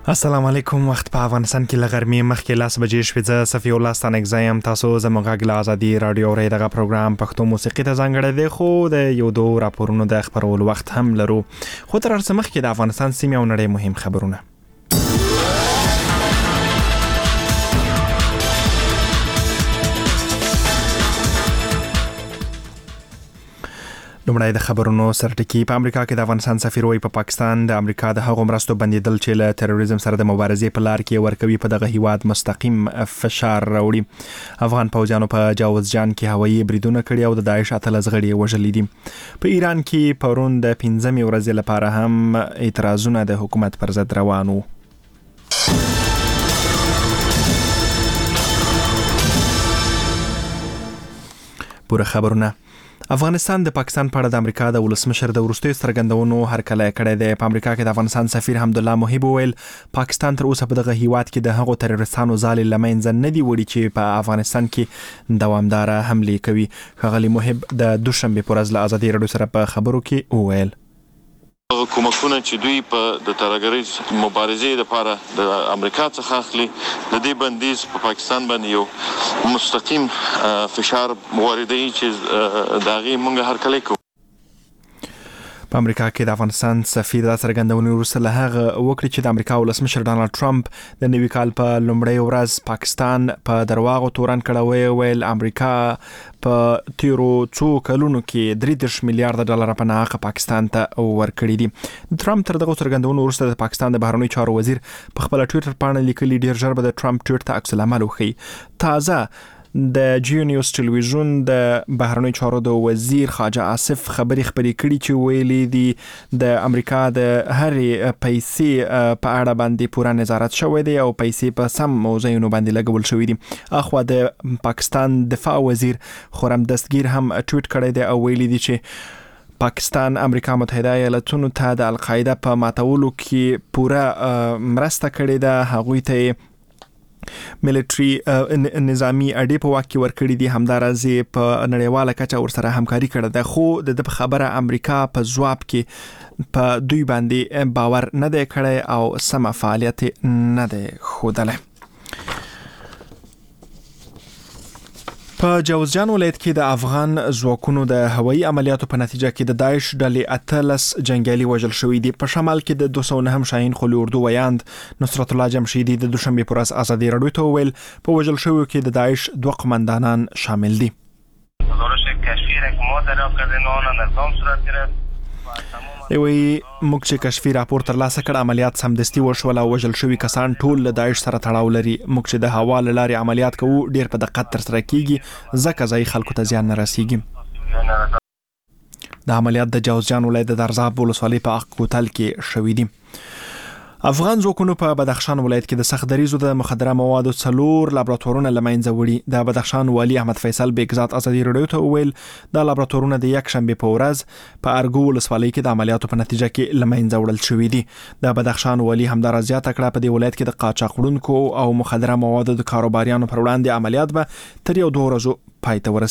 السلام علیکم. وخت په افغانستان کې لغرمې مخکې 10 بجې شوې. زه صفي الله ستانګزایم. تاسو زموږ غږ ازادي رادیو ری دغه پروګرام پښتو موسیقي ته ځانګړی دی، خو د یو دو راپورونو د خبرولو وخت هم لرو. خو تر هر څه مخکې د افغانستان سیمې او نړۍ مهم خبرونه. لومړی د خبرونو سرټکی. په امریکا کې د افغانستان سفیر وایي په پاکستان د امریکا د هغو مرستو بندیدل چې له تروریزم سره د مبارزې په لار کې ورکوي په دغه هیواد مستقیم فشار راوړي. افغان پوځیانو په جاوزجان کې هوایي بریدونه کړي او د داعش 13 غړي وژلي دي. په ایران کې پرون د 15 ورځې لپاره هم اعتراضونه د حکومت پر ضد روان وو. پوره خبرونه. افغانستان د پاکستان په اړه د امریکا د ولسمشر د وروستیو څرګندونو هرکلی کړی دی. په امریکا کې د افغانستان سفیر حمدالله محب وویل پاکستان تر اوسه په دغه هیواد کې د هغو تروریستانو ځالې له منځه نه دي وړي چې په افغانستان کې دوامداره حملې کوي. ښاغلي محب د دوشنبې په ورځ له ازادي راډیو سره په خبرو کې وویل کومکونه چې دوی په د ترهګرۍ مبارزې لپاره د امریکا څخه اخلي، د دې بندیز په پاکستان باندې یو مستقیم فشار واردوي چې د هغې موږ هرکلی کوو. په امریکا کې د افغانستان سفیر د څرګندونې وروسته له هغه وکړي چې د امریکا ولسمشر ډانلډ ټرمپ د نوي کال په لومړۍ ورځ پاکستان په درواغو تورن کړی. ویل امریکا په تیرو څو کلونو کې 33 میلیارډ ډالر په ناحقه پاکستان ته ورکړي دي. ټرمپ تر دغه څرګندونو وروسته د پاکستان د بهرنیو چارو وزیر په خپل ټویټر باندې لیکلي ډیر ژر به د ټرمپ ټویټ ته عکس العمل وښيي. تازه د جیو نیوز ټلویزیون د بهرنیو چارو د وزیر خواجه آصف خبري کړي چې ویلي دي د امریکا د هرې پیسې په اړه باندې پوره نظارت شوی دی او پیسې په سم موضوعونو باندې لګول شوی دي. اخوا د پاکستان دفاع وزیر خرم دستگیر هم ټویټ کړی دی او ویلي دي چې پاکستان امریکا متحده ایالاتونو ته د القاعده په ماتولو کې پوره مرسته کړې ده. هغوی ته ملټري نظامی اډې په واک کې ورکړي دي، همدارنګه په نړیواله کچه ورسره همکاري کړې ده. خو د خبره امریکا په ځواب کې په دوی باندې باور نه دی کړی او سم فعالیت نه دی ښودلی. په جاوزجان ولایت کې د افغان ځواکونو د هوایي عملیاتو په نتیجه کې د داعش ډلې 13 جنګیالي وژل شوي دي. په شمال کې د 209 شاهین خولي اردو ویاند نصرت الله جمشیدی د دوشنبې پر ورځ ازادي راډیو ته وویل په وژل شویو کې د داعش 2 قماندانان شامل دي. گزارش کشفی را که ما دریافت کردیم آن نظام صورت گرفت. وی موږ چې کشفي راپور ترلاسه کړ عملیات سمدستي وشول او وژل شوي کسان ټول له داعش سره تړاو لري. موږ چې د هوا له لارې عملیات کوو ډیر په دقت ترسره کیږي ځکه ځایي خلکو ته زیان نه رسیږي. د عملیات د جاوزجان ولایت د درزاب ولسوالۍ په اق کوتل کې شوي دي. افغان ځواکونو په بدخشان ولایت کې د سخت دریزو د مخدره موادو 4 لابراتوارونه له منځه وړي. د بدخشان والي احمد فیصل بیگزاد ازادي راډیو ته وویل دا لابراتوارونه د یک شنبه په ورځ په ارګو ولسوالۍ کې د عملیاتو په نتیجه کې له منځه وړل شوي دي. د بدخشان والي همدارا زیاته کړه په دې ولایت کې د قاچاق وړونکو او مخدره موادو د کاروباریانو پر وړاندې عملیات به تر 1-2 ورځې پای ته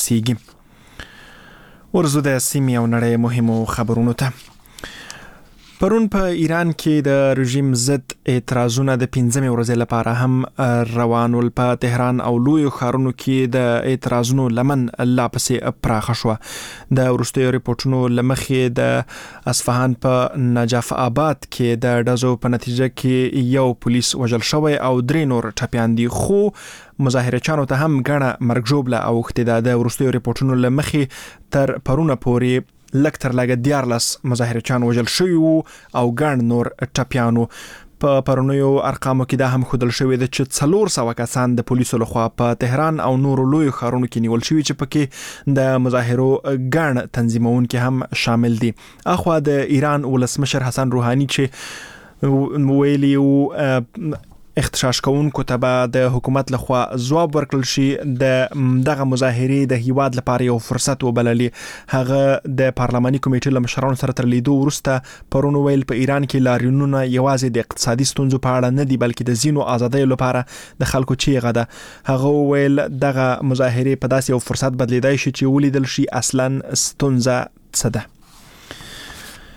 ورسیږي. ورزو د سیمې او نړۍ مهمو خبرونو ته. پرون په ایران کې د رژیم ضد اعتراضونه د 15 ورځې لپاره هم روان ول. په تهران او لویو ښارونو کې د اعتراضونو لمن لا پسې پراخه شوه. د وروستیو ریپورتونو له مخې د اصفهان په نجف آباد کې د ډزو په نتیجه کې یو پولیس وژل شوی او 3 نور ټپیان دي. خو مظاهرچیانو ته هم ګڼه مرګ ژوبله اوښتې ده. د وروستیو ریپورتونو له مخې تر پرونه پورې لږ تر لږه 14 مظاهرچیان وژل شوي وو او ګڼ نور ټپیانو. په پرونیو ارقامو کې دا هم ښودل شوی ده چې 400 کسان د پولیسو لخوا په تهران او نورو لویو ښارونو کې نیول شوي چې پکې د مظاهرو ګڼ تنظیمونکي هم شامل دي. اخوا د ایران ولسمشر حسن روحانی چې ویلي وو اختشاش کوونکو ته به د حکومت لخوا ځواب ورکړل شي د دغه مظاهرې د هیواد لپاره یو فرصت وبللي. هغه د پارلماني کمیټې له مشرانو سره تر لیدو وروسته پرون ویل په ایران کې لاریونونه یوازې د اقتصادي ستونزو په اړه نه دي بلکې د ځینو آزادیو لپاره د خلکو چیغه ده. هغه ویل دغه مظاهرې په داسې یو فرصت بدلیدای شي چې ولیدل شي اصلا ستونزه څه ده.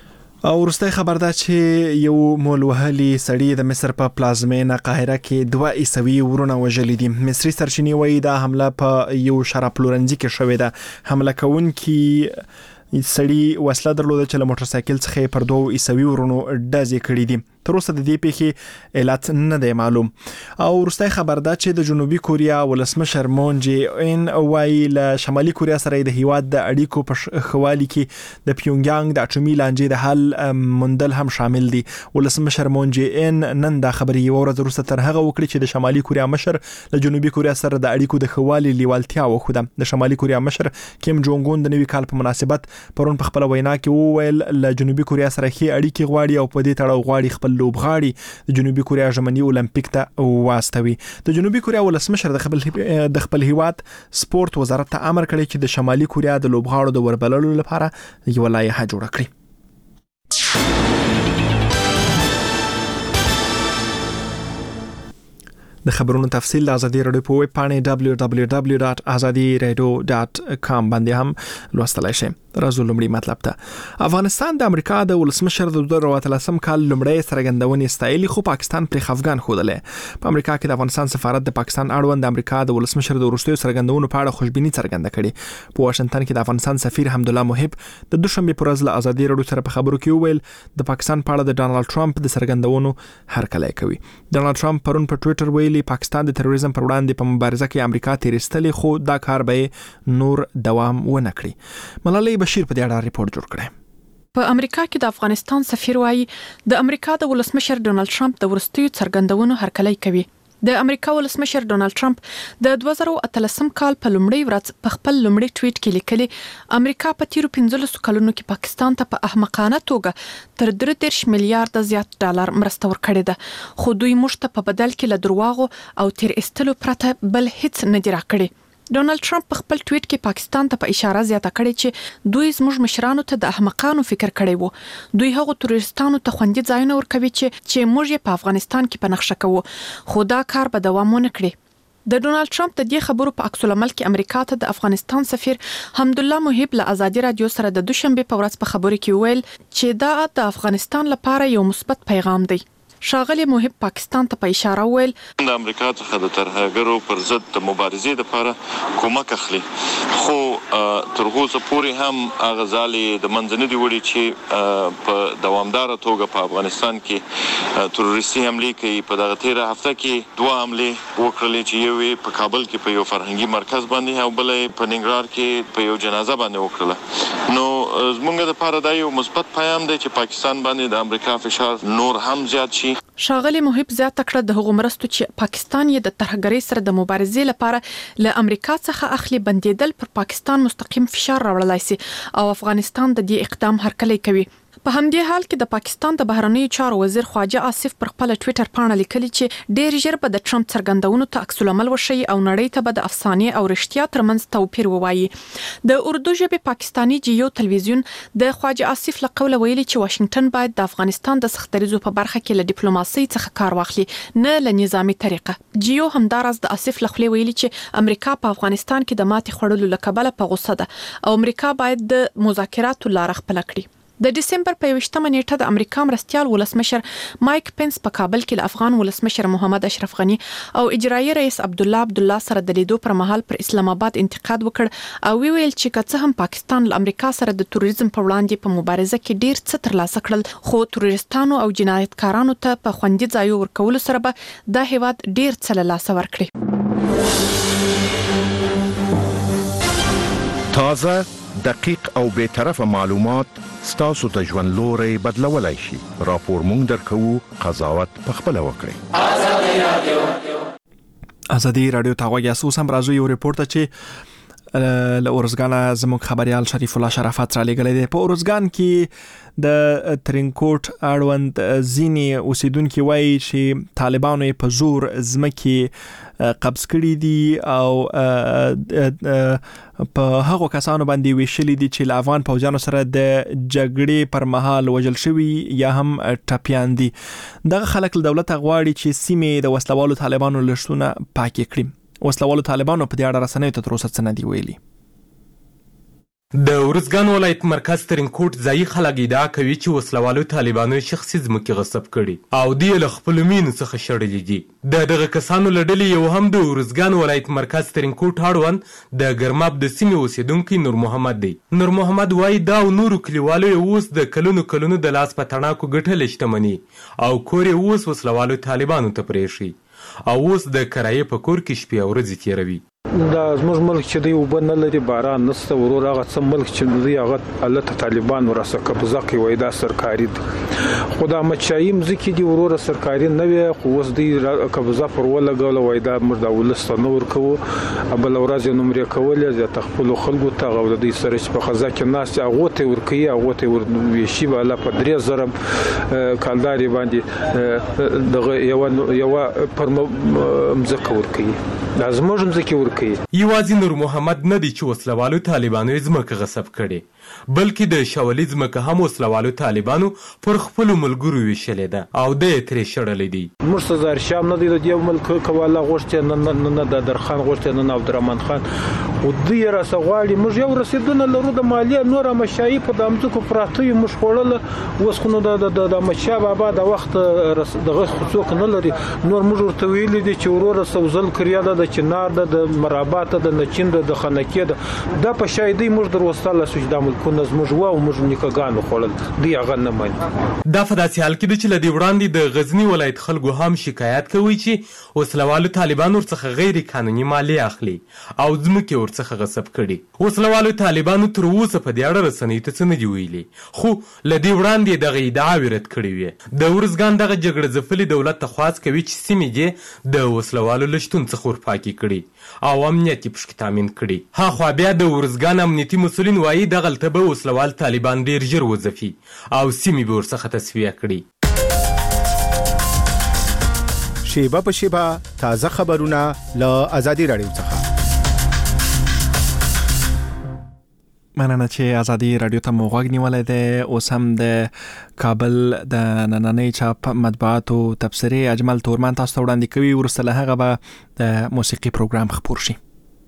او وروستی خبر ده چې یو مولوهلي سړی د مصر په پلازمینه قاهره کې 2 عیسوي ورونه وژلي دي. مصري سرچینې وایي دا حمله په یو شراب پلورنځي کې شوې ده. حمله کوونکي سړی وسله درلوده چې له موټر سایکل څخه پر 2 عیسوي ورونو ډزې کړې دي. تر اوسه د دې پیښې علت نه دی معلوم. او وروستی خبر ده چې د جنوبي کوریا ولسمشر مون جی ان وایي له شمالي کوریا سره د هیواد د اړیکو په خوالي کې د پیونګیانګ د اټومي لانجې د حل موندل هم شامل دي. ولسمشر مون جی ان نن دا خبرې یو ورځ وروسته تر هغه وکړي چې د شمالي کوریا مشر له جنوبي کوریا سره د اړیکو د خوالي لیوالتیا وښوده. د شمالي کوریا مشر کیم جونګ اون د نوي کال په مناسبت پرون په خپل وینا کې وویل له جنوبي کوریا سره ښې اړیکې غواړي او په دې تړاو غواړي خپل لوبغاړي د جنوبي کوریا ژمني اولمپیک ته واستوي. د جنوبي کوریا ولسمشر د خپل هیواد سپورت وزارت ته امر کړی چې د شمالي کوریا د لوبغاړو د وربللو لپاره یو لایحه جوړه کړي. د خبرونو تفصیل د ازادي رادیو په ویب پاڼه www.azadiradio.com باندې هم لوستلای شئ. راځو لومړی مطلب ته. افغانستان د امریکا د ولسمشر د 2013 کال لومړی څرګندونې ستایلي خو پاکستان پر خفګان خوده. په امریکا کې د افغانستان سفارت د پاکستان اړوند د امریکا د ولسمشر د وروستیو څرګندونو په اړه خوشبیني څرګنده کړې. په واشنگټن کې د افغانستان سفیر حمدالله محب د دوشنبه پر ورځ له ازادي رادیو سره په خبرو کې وویل د پاکستان په اړه د ډانلډ ټرمپ د څرګندونو هرکلی کوي. ډانلډ ټرمپ پرون په ټوئیټر ویلي پاکستان د تروریزم پر وړاندې په مبارزه کې امریکا تیرستلې خو دا کار به نور دوام ونه کړي. ملالۍ بشیر په دې اړه ریپورت جوړ کړی. په امریکا کې د افغانستان سفیر وایي د امریکا د ولسمشر ډونالد ټرمپ د ورستیو څرګندونو هرکلی کوي. د امریکا ولسمشر ډونالد ټرمپ د 2013 کال په لومړۍ ورځ په خپل لومړي ټویټ کې لیکلي امریکا په تیرو 15 کلونو کې پاکستان ته په احمقانه توګه تر 30 میلیارډ زیات ډالر مرسته ورکړې ده، خو دوی موږ ته په بدل کې له درواغو او تیر استلو پرته بل هیڅ نه دی راکړي. ډونالد ټرمپ په خپل ټویټ کې پاکستان ته په اشاره زیاته کړې چې دوی زموږ مشرانو ته د احمقانو فکر کړی وو. دوی هغو تروریستانو ته خوندي ځایونه ورکوي چې موږ یې په افغانستان کې په نقشه کوو، خو دا کار به دوام ونه کړي. د ډونالد ټرمپ د دې خبرو په عکس العمل کې امریکا ته د افغانستان سفیر حمدالله محب له ازادي رادیو سره د دوشنبه په ورځ په خبرو کې ویل چې دا د افغانستان لپاره یو مثبت پیغام دی. شاغلی محب پاکستان ته په اشاره ویل د امریکا څخه د ترهګرو پر ضد د مبارزې لپاره کومک اخلي، خو تر اوسه پورې هم هغه ځالې د منځنۍ دی وړي چې په دوامداره توګه په افغانستان کې تروریستي حملې کوي. په دغه تیره هفته کې 2 حملې وکړلې چې یو په کابل کې په یو فرهنګي مرکز باندې او بل په ننګرهار کې په یو جنازه باندې وکړله. نو زموږ لپاره دا یو مثبت پیغام دی چې پاکستان باندې د امریکا فشار نور هم زیات شي. شاغلی محب زیاته کړه د هغو مرستو چې پاکستان یې د ترهګرۍ سره د مبارزې لپاره له امریکا څخه اخلي بندیدل پر پاکستان مستقیم فشار راوړلای شي او افغانستان د دې اقدام هرکلی کوي. په همدې حال کې د پاکستان د بهرنیو چارو وزیر خواجه آصف پر خپل ټویټر پاڼه لیکلي چې ډېر ژر به د ټرمپ څرګندونو ته عکس العمل وشي او نړۍ ته به د افسانې او رښتیا ترمنځ توپیر ووایي. د اردو ژبې پاکستاني جیو تلویزیون د خواجه آصف له قوله ویلي چې واشنگټن باید د افغانستان د سختریزو په برخه کې له ډیپلوماسۍ څخه کار واخلي نه له نظامی طریقه. جیو همداراز د آصف له خولې ویلي چې امریکا په افغانستان کې د ماتې خوړلو له کبله په غوسه ده او امریکا باید د مذاکراتو لار خپل کړي. د ډیسمبر په 28مه نیټه د امریکا مرستیال ولسمشر مایک پنس په کابل کې له افغان ولسمشر محمد اشرف غنی او اجرایی رئیس عبدالله سره د لیدو پر مهال پر اسلام آباد انتقاد وکړ او ویل چې که څه هم پاکستان له امریکا سره د تروریزم په وړاندې په مبارزه کې ډیر څه ترلاسه کړل، خو تروریستانو او جنایتکارانو ته په خوندي ځایو ورکولو سره به دا هیواد ډیر څه له لاسه ورکړي. تازه، دقیق او بی‌طرفه معلومات ستاسو د ژوند لوري بدلولای شي. راپور مونږ درکوو، قضاوت پخپله وکړئ. ازادي رادیو ته غوږ یاست. اوس هم راځو یو ریپورت ته چې له اورزګان زموږ خبريال شریف الله شرافت را لګلې ده. په اورزګان کې د ترینکوټ اړوند ځینې اوسیدونکو وایي چې طالبانو په زور ځمکې قبض کړي دي او په هغو کسانو باندې ویشلي دي چې له افغان پوځیانو سره د جګړې پر مهال وژل شوي یا هم ټپیان دي. دغه خلک له دولت غواړي چې سیمې د وسلوالو طالبانو لښتونه پاکې کړي. وسلوالو طالبانو په دې اړه رسنیو ته تر اوسه څه نه دي ویلي. د ارزګان ولایت مرکز ترینکوټ ځایي خلک ادعا کوي چې وسلوالو طالبانو شخصي ځمکې غصب کړي او دوی له خپلو مینو څخه شړلي دي. د دغه کسانو له ډلې یو هم د ارزګان ولایت مرکز ترینکوټ اړوند د ګرماب د سیمې اوسیدونکی نور محمد دی. نور محمد وایي دا او نورو کلیوالو یې اوس د کلونو د لاس په تڼاکو ګټلې شتمني او کور یې اوس وسلوالو طالبانو ته پرېښي او اوس د کرایې په کور کې شپې او ورځې تېروي. دا زموږ ملک چې دی اوبه نه لري، باران نشته، ورور هغه څه ملک چې دی هغه هلته طالبانو راڅخه قبضه کوي، وایي دا سرکاري دی. خو دا احمدشاهي مځکې دي وروره سرکاري نه وي، خو اوس دوی قبضه پر ولګوله، وایي دا موږ دا ولس ته نه ورکوو. بله ورځ یې نمرې کولې زیاته خپلو خلکو ته او د دوی سره چې په خزه کې ناست هغو ته یې ورکوي، هغو ته یې ویشي به الله په 3000 کالدارې باندې دغه یوه پر مځکه ورکوي، دا زموږ مځکې ورکوي. یوازې نور محمد نه دی چې وسلوالو طالبانو ځمکه غصب کړې، بلکې د شولي ځمکه هم وسلوالو طالبانو پر خپلو ملګرو ویشلې ده او دی یې ترې شړلی دی. موږ څه زار شام نه دی د دې ملک کوله غوښتې نه د درخان غوښتې نه عبدالرحمن خان، خو دوی یې راڅه غواړي. موږ یو رسېدونه لرو د مالیې نور احمدشاهي په دا مځکو پراته وي، موږ خوړله. اوس خو نو د احمدشاه بابا د وخت دغه څوک نه لري. نور موږ ورته ویلي دي چې وروره سوزل کریا ده، د چنار ده، د مرابات ده، د چین ده، د خنکې ده. دا په شایدۍ موږ در وستله سو چې دا ملکونه زموږ وه او موږ نیکهګانو خوړل، دوی هغه نه مني. دا په داسې حال کې ده چې له دې وړاندې د غزني ولایت خلکو هم شکایت کوي چې وسلوالو طالبانو ورڅخه غیر قانوني مالیه اخلي او ځمکې ورڅخه غصب کړي. وسلوالو طالبانو تر اوسه په دې اړه رسنیو ته څه نه دي ویلي، خو له دې وړاندې دغه ادعاوې رد کړې وې. د ارزګان دغه جګړه ځپلي دولت ته خواست کوي چې سیمې یې د وسلوالو له شتون څخه ورپاکې کړي او امنیت یې پشکې تامین کړي. هاخوا بیا د ارزګان امنیتي مسؤلین وایي دغلته به وسلوال طالبان ډېر ژر وځپي او سیمې به ورڅخه تصفیه کړي. شیبه په شیبه تازه خبرونه له ازادي راډیو څخه. مننه چې ازادي راډیو ته مو غوږ نیولی دی. اوس هم د کابل د نننۍ چاپ مطبوعاتو تبصرې اجمل تورمان تاسو ته وړاندې کوي، وروسته له هغه به د موسیقي پروګرام خپور شي.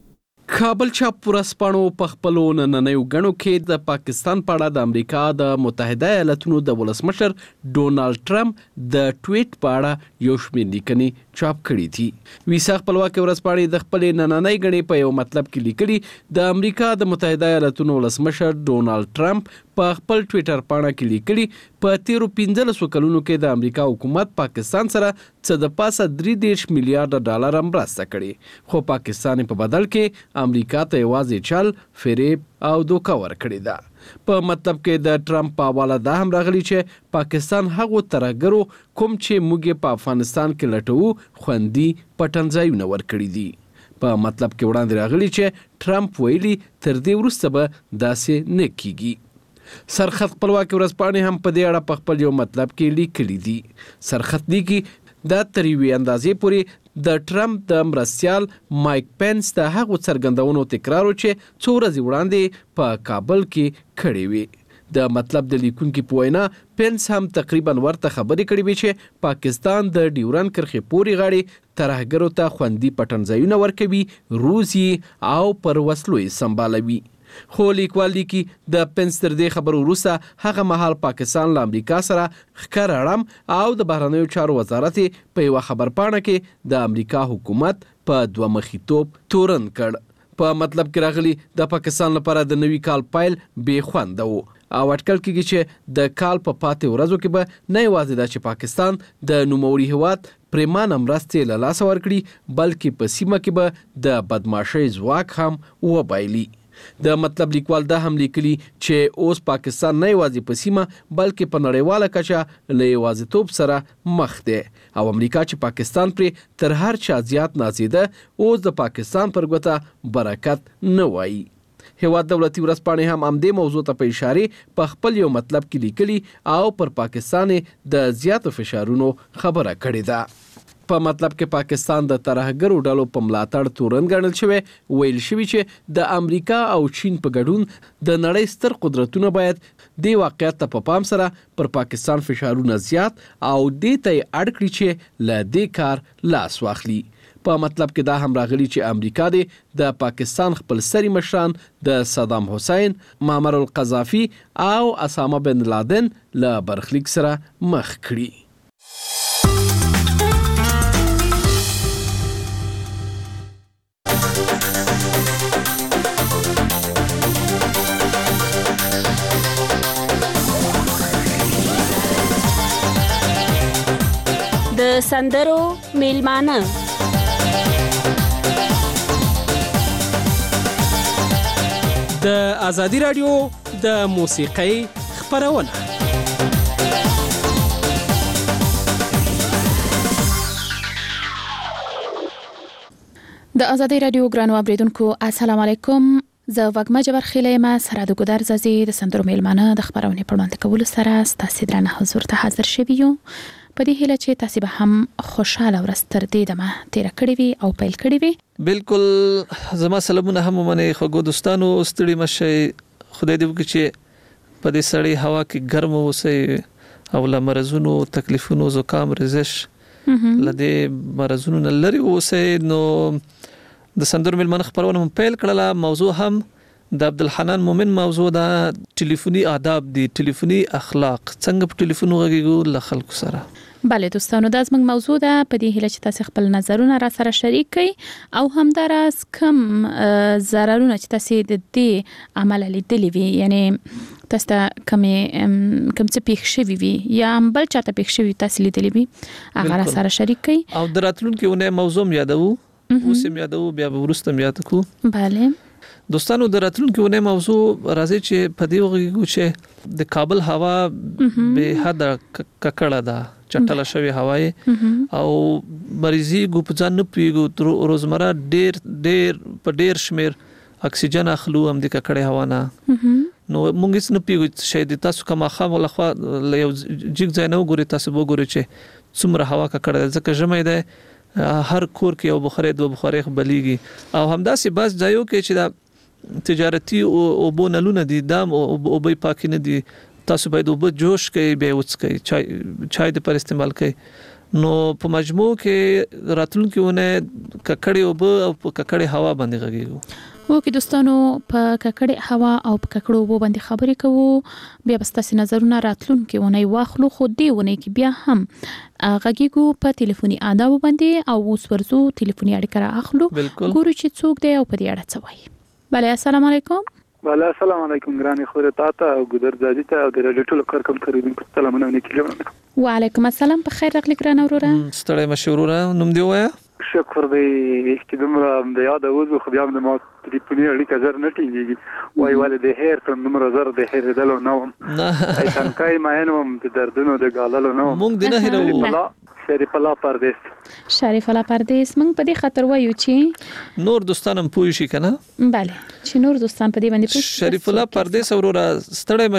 کابل چاپ ورځپاڼو په خپلو نننیو غڼو کې د پاکستان په اړه د امریکا د متحده ایالاتونو د ولسمشر ډونالډ ټرمپ د ټویټ په اړه یو شمېر لیکنې چاپ کړي دي. ویسا خپلواکي ورځپاڼې د خپلې نننۍ غڼې په یو مطلب کې لیکلي د امریکا د متحده ایالاتونو ولسمشر ډونالډ ټرمپ په خپل ټویټر پاڼه کې لیکلي په تیرو 15 کلونو کې د امریکا حکومت پاکستان سره څه د پاسه 33 میلیارډ ډالر مرسته کړې، خو پاکستان په بدل کې امریکا ته یوازې چل، فریب او دوکه ورکړې ده. په مطلب کې د ټرمپ په حواله دا هم راغلی چې پاکستان هغو ترهګرو کوم چې موږ په افغانستان کې لټوو خوندي پټنځایونه ورکړي دي. په مطلب کې وړاندې راغلی چې ټرمپ ویلي تر دې وروسته به داسې نه کیږي. سرخط خپلواکي ورځپاڼې هم په دې اړه په خپل یو مطلب کې لیکلي دي. سرخط لیکي دا تر یوې اندازې پورې د ټرمپ د مرستیال مایک پینس د هغو څرګندونو تکرار و چې څو ورځې وړاندې په کابل کې کړې وې. د مطلب د لیکونکي په وینا پینس هم تقریبا ورته خبرې کړې وې چې پاکستان د ډیورن کرښې پورې غاړې ترهګرو ته خوندي پټنځایونه ورکوي، روزي او پر وسلو یې سمبالوي. خو لیکوال لیکي د پینس تر دې خبرو وروسته هغه مهال پاکستان له امریکا سره ښکر اړم او د بهرنیو چارو وزارت په یوه خبرپاڼه کې د امریکا حکومت په دوه مخی توپ تورن کړ. په مطلب کې راغلی د پاکستان لپاره د نوي کال پیل بې خونده و او اټکل کېږي چې د کال په پاتې ورځو کې به نه یوازې دا چې پاکستان د نوموړي هیواد پریمانه مرستې له لاسه ورکړي، بلکې په سیمه کې به د بدماشۍ ځواک هم وبایلي. د مطلب لیکوال دا هم لیکلي چې اوس پاکستان نه یوازې په سیمه بلکې په نړیواله کچه له یوازیتوب سره مخ دی او امریکا چې پاکستان پرې تر هر چا زیات نازیده اوس د پاکستان پر ګوته برکت نه وایي. هیواد دولتي ورځپاڼې هم همدې موضوع ته په اشارې په خپل یو مطلب کې لیکلي او پر پاکستان د زیاتو فشارونو خبره کړې ده. په مطلب کې پاکستان د ترهګرو ډلو په ملاتړ تورن ګڼل شوی، ویل شوی چې د امریکا او چین په ګډون د نړۍ ستر قدرتونه باید دې واقعیت ته په پام سره پر پاکستان فشارونه زیات او دې ته اړ کړي چې له دې کار لاس واخلي. په مطلب کې دا هم راغلی چې امریکا د پاکستان خپل سری مشران د صدام حسین، معمر القذافي او اسامه بن لادن له برخلیک سره مخ کړي. د سندرو میلمانه د ازادي رادیو د موسیقۍ خبرونه. د ازادي رادیو ګرانو اوریدونکو السلام علیکم. زه وګما جبر خیلې ما سره د ګودر زازي د سندرو میلمانه د خبرونه په وړاندې کولو سره ستاسو درنه حضور ته حاضر شوی یو. په دې هیله چې تاسو به هم خوشاله ورځ تر دې دمه تیر کړی وي او پیل کړی وي. بالکل زما سلامونه هم منه خو دوستانو ستړي مشه خدای دې وکړي چې په دې سړی هوا کې ګرم اوسئ او له مرزونو تکلیفونو زکام رزش لدې مرزونو لري اوسئ. نو د سندرو میلمانه خبرونه پیل کړله. موضوع هم د عبدالحنان مومن موضوع دا ټلیفوني آداب دي، ټلیفوني اخلاق، څنګه په ټلیفون غږیږو له خلکو سره. بله دوستانو دا زموږ موضوع ده. په دې هیله چې تاسو خپل نظرونه را سره شریک کړئ او همداراز کم ضررونه چې تاسو د دې عمل لیدلی وي، یعنی تاسو ته کوم څه پیښ شوی وي یا بل چاته پیښ شوی تاسو لیدلی وي هغه را سره شریک کړئ. او د راتلونکي ونه موضوع یادو اوس هم یادو بیا ورسته یاد کو. بله دوستانو د راتلونکي ونه موضوع راځي چې په دې وغږیږو چې د کابل هوا به حد ککړه ده، چټله شوی هواي او مریضي ګوپځان نه پیګو روزمره ډېر شمیر اکسیجن اخلو هم د ککړې هوا نه. نو مونږ هیڅ نه پیګو شاید تاسو کومه خام لخوا یو جګ ځای نه وګورئ، تاسو وګورئ چې څومره هوا ککړه ده. ځکه ژمي ده هر کور کې یو بخاري دوه بخاري بلیږي او همداسې بعض ځایو کې چې دا تجارتي او بونلونه دي دام او به پاک نه دي، تاسو باید او به جوش کوي به وڅکي چای د پر استعمال کوي. نو په مجموع کې راتلونکي ونه ککړې او به او ککړې هوا باندې غږیږو. وکي دوستانو په ککړې هوا او په ککړو وبو باندې خبرې کوو. بیا بستاسي نظرونه راتلونکي ونه واخلو، خو دې ونه کې بیا هم غږیږو په ټلیفوني آداب باندې او اوس ورزو ټلیفوني اړیکه را اخلو، ګورو چې څوک دی او په دې اړه څه وایي. بله السلام علیکم. بله السلام علیکم ګرانې خورې تاته او ګودر زادي ته او د رادیو ټولو کارکونکو اوریدونکو ته سلامونه نیکي. وعلیکم السلام. په خیر راغلی ګرانه وروره. ستړی مشه وروره، نوم دې ووایه. شکر دی چې دومره د یاده وځو خو بیا هم د ما ټلیفوني اړیکه زر نه ټینګېږي. وایي ولې د هیر تر دومره زر د هېرېدلو نه وم، ایتنکای مین وم د دردونو د ګاللو نه وم. مونږ دې نه هېروو. شریف الله پردیس. شریف الله پردیس موږ په دې خاطر وایو چې نور دوستان هم پوه شي کنه. بله چې نور دوستان په دې باندې پوه شي. شریف الله پردیس وروره ستړی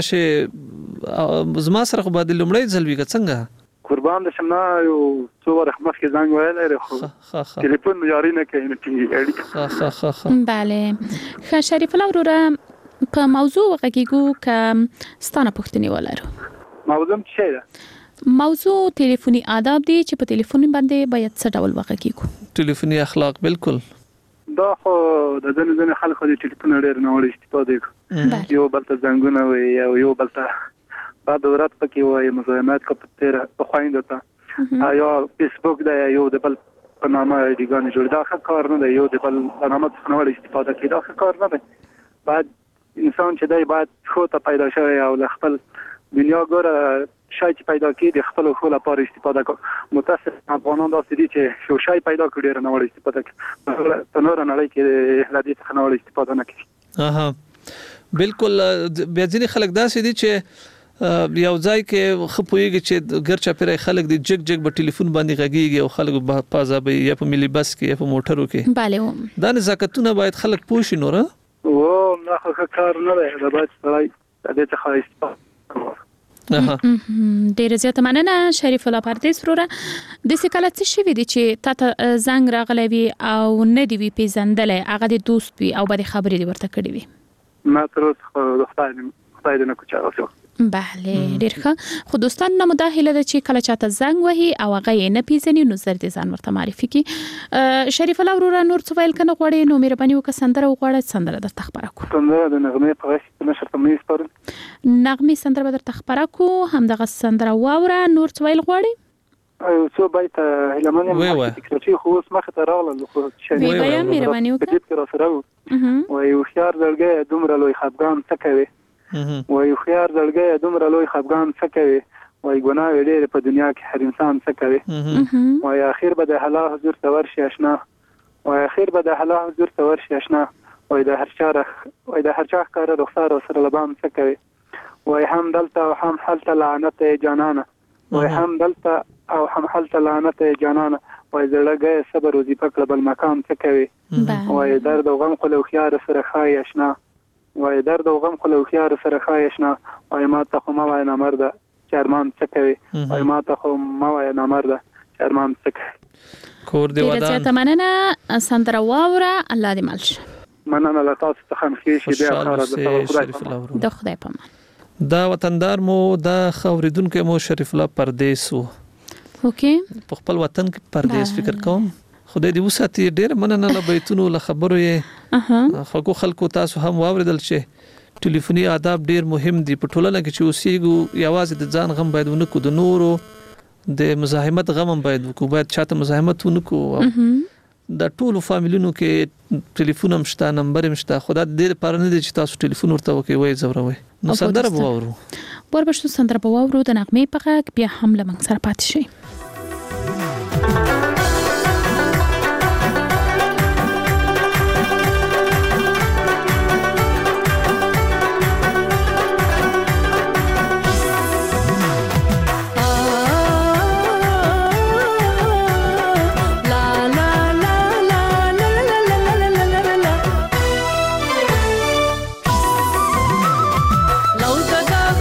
مشه زما سره خو باندې لومړی ځل ویګه څنګه قربان د شمنا یو څو ورخ مخکې زنګ ویل خو ټلیفون جاری نه کوي نو ټینګ. بله ښه شریف الله وروره په موضوع وغږیږو که ستانه پوښتنې ولرو. موضوع څه ده؟ موضوع ټلیفوني آداب دي چې په ټلیفون باندې باید څه ډول وغږیږو. ټلیفوني اخلاق بالکل دا خو د ځینې خلکو د ټلیفون ډېر نه وړي استفاده کوي، یو بل ته زنګونه وي او یو بل ته بعد ورات پکې وایي مزاحمت کوي په خويندو ته یا فیسبوک دا یو د بل په نامه دیګان جوړ دا کار نه دی، یو د بل په نامه څخه وړي استفاده کوي، دا کار نه دی. بعد انسان چې دی باید خو ته پیدا شوی او خپل دنیا ګوره شای چې پیدا کړي د خپل خو لپاره استفاده کوي. متاسف افغانان داسې دي چې شو شای پیدا کړي ډېر نه وړي استفاده کوي، په نور نړۍ کې له دې څخه نه وړي استفاده نه کوي. بالکل بیا ځینې خلک داسې دي چې یو ځای کې خپويږي چې ګر چاپیره خلک دي جګ په ټلیفون باندې غږیږي او خلک په ځابي یا په ملي بس کې یا په موټرو کې. bale دا نزاکتونه باید خلک پوه شي. نور نه خو کار نه دی، دا باید سړی د دې څخه استفاده کوي. ډېر زیاته مننه شریف الله پردیس وروره. د څه کله څه شوی دی چې تاسو زنګ راغلی وي او نه دی وی پیژندلای هغه د دوست وي او به خبرې دی ورته کړې وي؟ ما تر اوسه خدای دې نه کوچا اوسه. بله ډیر ښه. خو دوستان نه مداخله ده چې کله چاته زنګ وهي او هغه یې نه پیژني نو زر دي ځان ورته معرفي کی. شریف الله ورور نور څه ویل کنه غواړي نو مهرباني وکړه سندره وغواړه سندره در تخبره کو. سندره د نغمه په غش په نشر تمنې سپارل. نغمه سندره در تخبره کو هم دغه سندره واوره نور څه ویل غواړي. او څو بیت هلمانه فکرتي خو اوس مخه ته راغله خو وی بیان مهرباني وکړه. دې کې را سره و یو خيار دلګه دومره لوی خفقان څه کوي و یو خيار دلګه دومره لوی خفقان څه کوي و ګناه ډېر په دنیا کې هر انسان څه کوي و اخر به د حلا حضور ته ورشي آشنا و اخر به د حلا حضور ته ورشي آشنا و د هر چا کار رخصار سره لبام څه کوي و هم دلته او هم حالت لعنت جانانه و هم دلته او هم حالت لعنت جانانه و زړګي صبر او ذکر بل مقام څه کوي و درد او غم خو له خيار سره خای آشنا و درد او غم خو له خيار سره خای آشنا و ما ته خو ما وای نامرد چرمان څه کوي و ما ته خو ما وای نامرد چرمان څه کوي. کور دی ودان ډیره مننه سندره واوره الله دې مل شه. مننه له تاسو څخه مخکې بیا خبره د خدای په امان. دا وطندار مو د خوریدونکو مو شریف الله پردیس وو. اوکې په خپل وطن کې پردیس فکر کوم خدای دې وساتي. ډېر مننه له بیتونو له خبرو یې خلکو تاسو هم واوریدل چې ټلیفوني آداب ډېر مهم دي په ټولنه کې چې اوسېږو. یوازې د ځان غم باید ونکو د نورو د مزاحمت غم باید وکړو باید چاته مزاحمت ونکو. د ټولو فامیلونو کې ټلیفون هم شته نمبر هم شته خو دا د دې لپاره نه دی چې تاسو ټلیفون ورته وکړئ وایي ځوروئ. نو سندره به واورو ورپسې سندره به واورو د نغمې په غږ بیا هم له موږ سره پاتې شئ.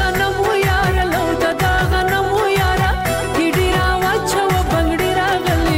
لو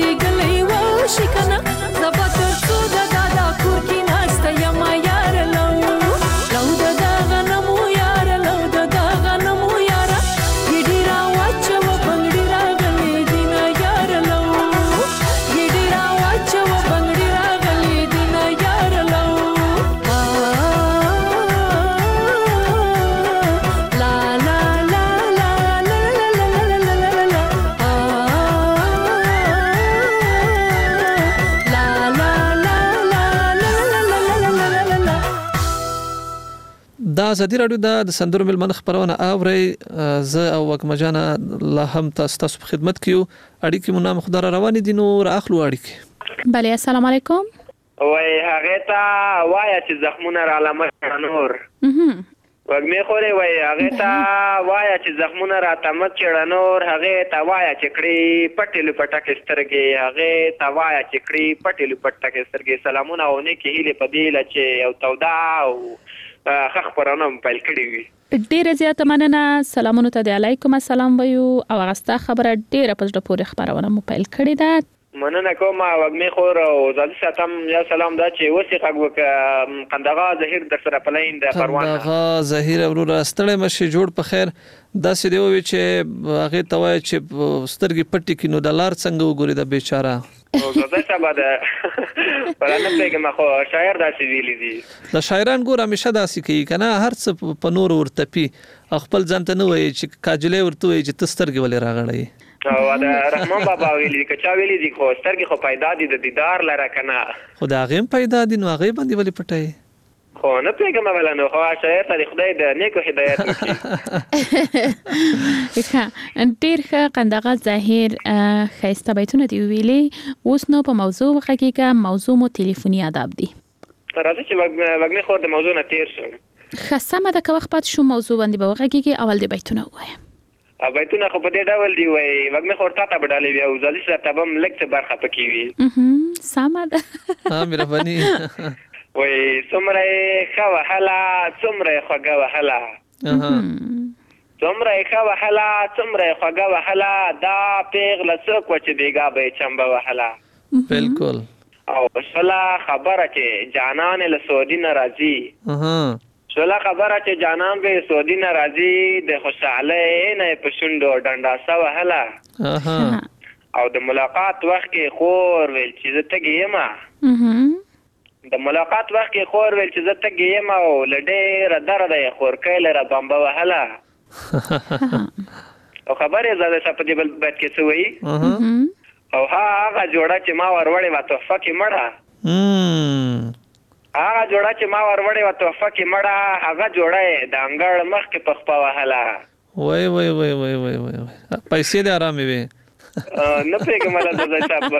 زیګلې و شکنه زباتر څو د دادا کور کې ناسته یما یار لو لو د داغه نمو یار لو د داغه نمو یار ګډی را واچو بنگړی را غلې دینا یار لو ګډی را واچو بنگړی را غلې دینا یار لو لا لا لا لا لا لا لا لا لا دا ازادي رادیو د سندرو ملمن خبرونه اوري زه او وکمجانا لا هم تاسو په خدمت کیو اړیکې مو نام خدای روان دي نو راخلو اړیکې بله السلام علیکم وای هغه ته وای چې زخمونه را علامه نور وګمه خوري وای هغه ته وای چې زخمونه را تمت چړ نور هغه ته وای چې کړي پټلو پټک سترګې هغه ته وای چې کړي پټلو پټک سترګې سلامونه او نه کې هله پدیل چې او تودا او خخ پرانه پیل کړی وي ډیره زیاته مننه سلامونه ته علیکم السلام ویو او غستا خبره ډیره پزړه پورې خبرونه مو پیل کړی ده مننه کوم وګمه خور او زاد ساتم یا سلام دا چې وسی قګو قندغه زهیر در سره پلاین د پروانه قندغه زهیر ورور استړی مشي جوړ په خیر دا سې دی وی چې هغه توای چې سترګې پټی کینو د لار څنګه وګوري د بیچاره او زاد سبا ده پرانه پیګه ما خو شاعر داسې ویلي دي د شاعران ګور همیشه داسې کوي کنه هر څه په نور ورتپی خپل ځان ته نه وایي چې کاجلې ورته وایي چې تسترګې ولې راغړی او دا رحمان بابا ویلي کچا ویلي دي خو سترګې خو پیدا دي د دیدار لره کنه خو دا غیم پیدا دي نو هغه باندې ولې پټای خو نه پیګه ما ولنه خو شاعر ته خدای د نیکو هدایت وکړي ښه ډیر ښه قندغه ظاهر خیسته بیتونه دی ویلي اوس نو په موضوع حقیقت موضوع مو ټلیفوني آداب دی راځي چې وګمه خو د موضوع نه تیر شو خاصه مده که وخت شو موضوع باندې به حقیقت اول دی بیتونه وای بیتونه خو په دې ډول دی وای وګمه خو ته بدالې بیا او ځل سره تبم لکه برخه پکې وي سمه ها مهرباني وای څومره ښه وهله څومره خوږه وهله څومره ښه وهله څومره خوږه وهله دا پیغله څوک و چې بیګا به چمبه وهله بالکل او شلا خبره چې جانان له سعودي نه راځي شلا خبره چې جانان به سعودي نه راځي د خوشاله نه په شونډو ډنډاسه وهله او د ملاقات وخت کې خور ویل چې زه تګ د ملاقات وخت کې خور ویل چې زه تګ یم او لډېره درده خور کله را بمبه وهله او خبرې زده صاحب دې بل بد کې څه وایي او هغه جوړه چې ما وروړې و تحفه کې مړه هغه جوړه چې ما وروړې و تحفه کې مړه هغه جوړه د انګړ مخ کې پخپا وهله وای وای وای وای وای وای پیسې دې آرامې وي نه پیګه مله د صاحب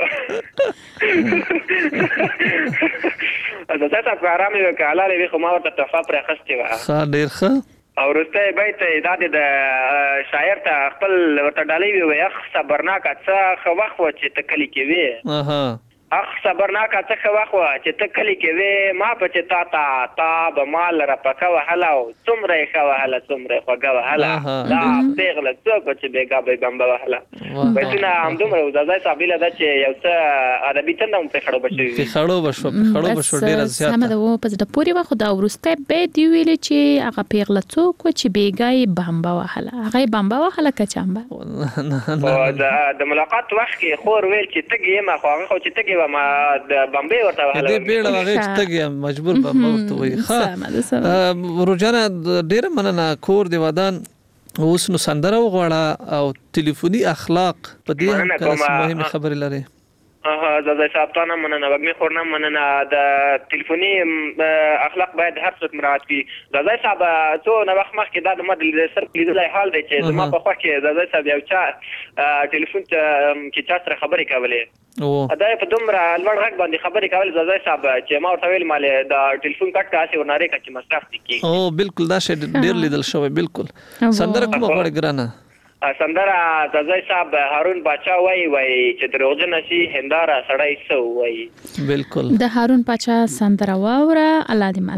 د صاحب آرامې وکاله لري خو ما ورته تحفه پر اخستې و ښه ډیر ښه او ورسته بیت د شاعر ته خپل ورته ډالې وي اخ صبرناک څه خو وخت چې تکلی کې وي اخ صبرناک څه خو وخت چې تکلی کې وي ما په چې تا به مال را پکا وهله او څومره ښه وهله څومره خوږه وهله دا پیغله څوک چې بیګا به بمبه وهله بیتونه همدومره وځای صابیله ده چې یو څه ادبي تنده هم پرې خړو بشو ډېره زیاته سمه ده و په د پوري وخت دا ورسته به دی ویل چې هغه پیغله څوک چې بیګای بمبه وهله هغه بمبه وهله کچامبه د ملاقات وخت کې خور ویل چې تګ یم خو هغه چې تګ ما د بمبې ورته وهله دې بیړه هغه چې تګ مجبور به موت وي ها روزانه ډېر مننه کور دی ودان اوس نو سندره وغواړه او ټلیفوني اخلاق په دې مهمه خبره لري زه صاحب ته مننه وګمه خورنه مننه د ټلیفوني اخلاق باید هر څوک مراعات کړي زه صاحب څو نو وخت مخکې دا د مدل سر لیدلای حال دی چې زما په خوا کې زه صاحب یو چا ټلیفون کې چا سره خبرې کولې دا په دومره لوړ غږ باندې خبرې کول زه صاحب چې ما ورته ویل مال د ټلیفون کټ کاسي ورناري کچ مصرف دي او بالکل دا شی ډیر لیدل شوی بالکل سندره کومه غوړه ګرانه سندره زای صاحب هارون باچا وای چې دروغجن شي هنداره سړی سو وای بالکل د هارون باچا سندره واوره الله دې مالش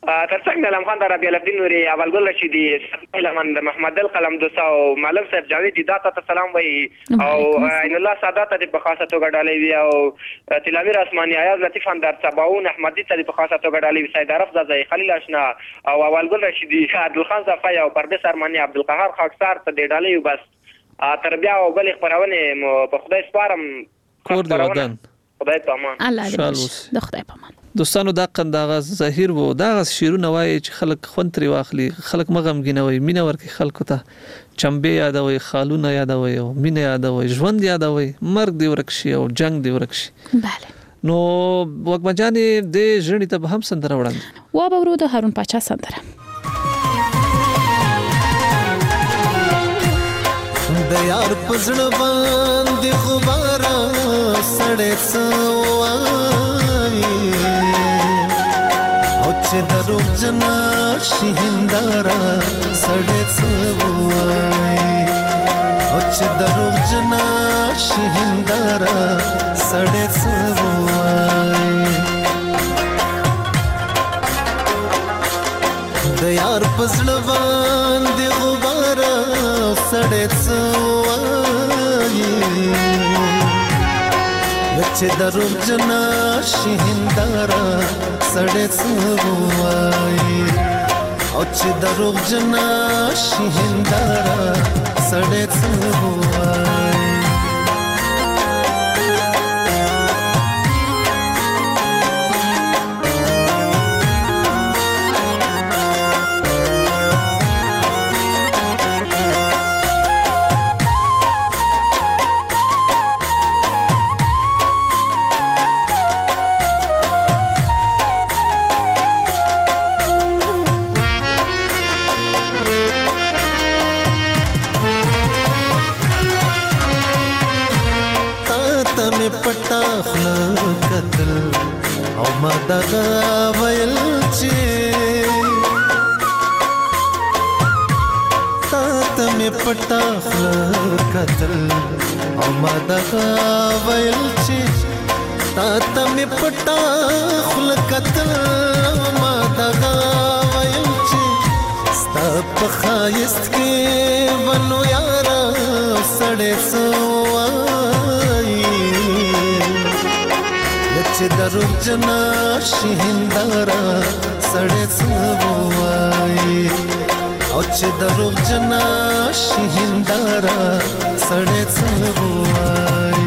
ترڅنګ د علم خان د ربيع الدین نوري اولګل رشیدي لمن محمد القلم دوسا او معلم صاحب جاوید داتا ته سلام وای او عین الله سادات ته په خاصه توګه ډالې وی او تلامیر اسماني ایاز لطیف اندر صباون احمدی ته په خاصه توګه ډالې وی سید عرف زای خلیل اشنا او اولګل رشیدي عبد الخان صفای او پردیس ارمانی عبد القهار خاکسار ته ډالې بس تربیه او بل خبرونه په خدای سپارم کور دی ودان خدای پامان الله دې د خدای پامان دوستانو دا قنداغه ظاهر وو دا شیرونه وای چې خلک خونتري واخلي خلک مغمګینوي مینه ورکي خلکو ته چمبه یادوي خالونه یادوي او مینه یادوي ژوند یادوي مرګ دی ورکشي او جنگ دی ورکشي bale نو وګمجانې د ژړنی ته هم سندره وړاندې و به ورو د هارون پاچا سندره د یار پزړ باندې خبره سړې سوای او چې درو جنا شهندارا سړې سوای او چې درو جنا شهندارا سړې سوای د یار پزړ باندې غبار سړې سوای چې درو جنا شهندارا سړې سوای او چې درو جنا شهندارا سړې سوای پټا خل قتل او ما دغه ویل چې تا مې پټا خل قتل او ما دغه ویل چې تا مې پټا خل قتل او ما دغه ویل چې ستا په خایست کې ونو یارا سړې سوای چې درو جنا شهندارا سړې سوای او چې درو جنا شهندارا سړې سوای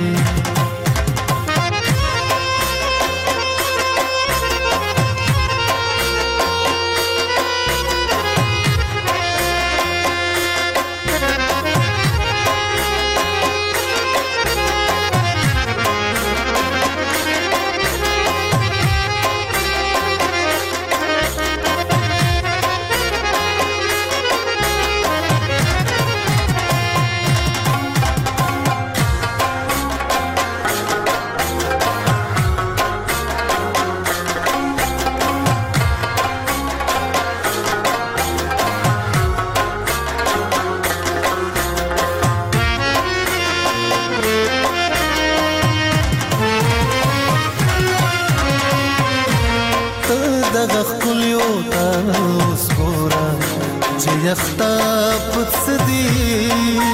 یختا پڅدی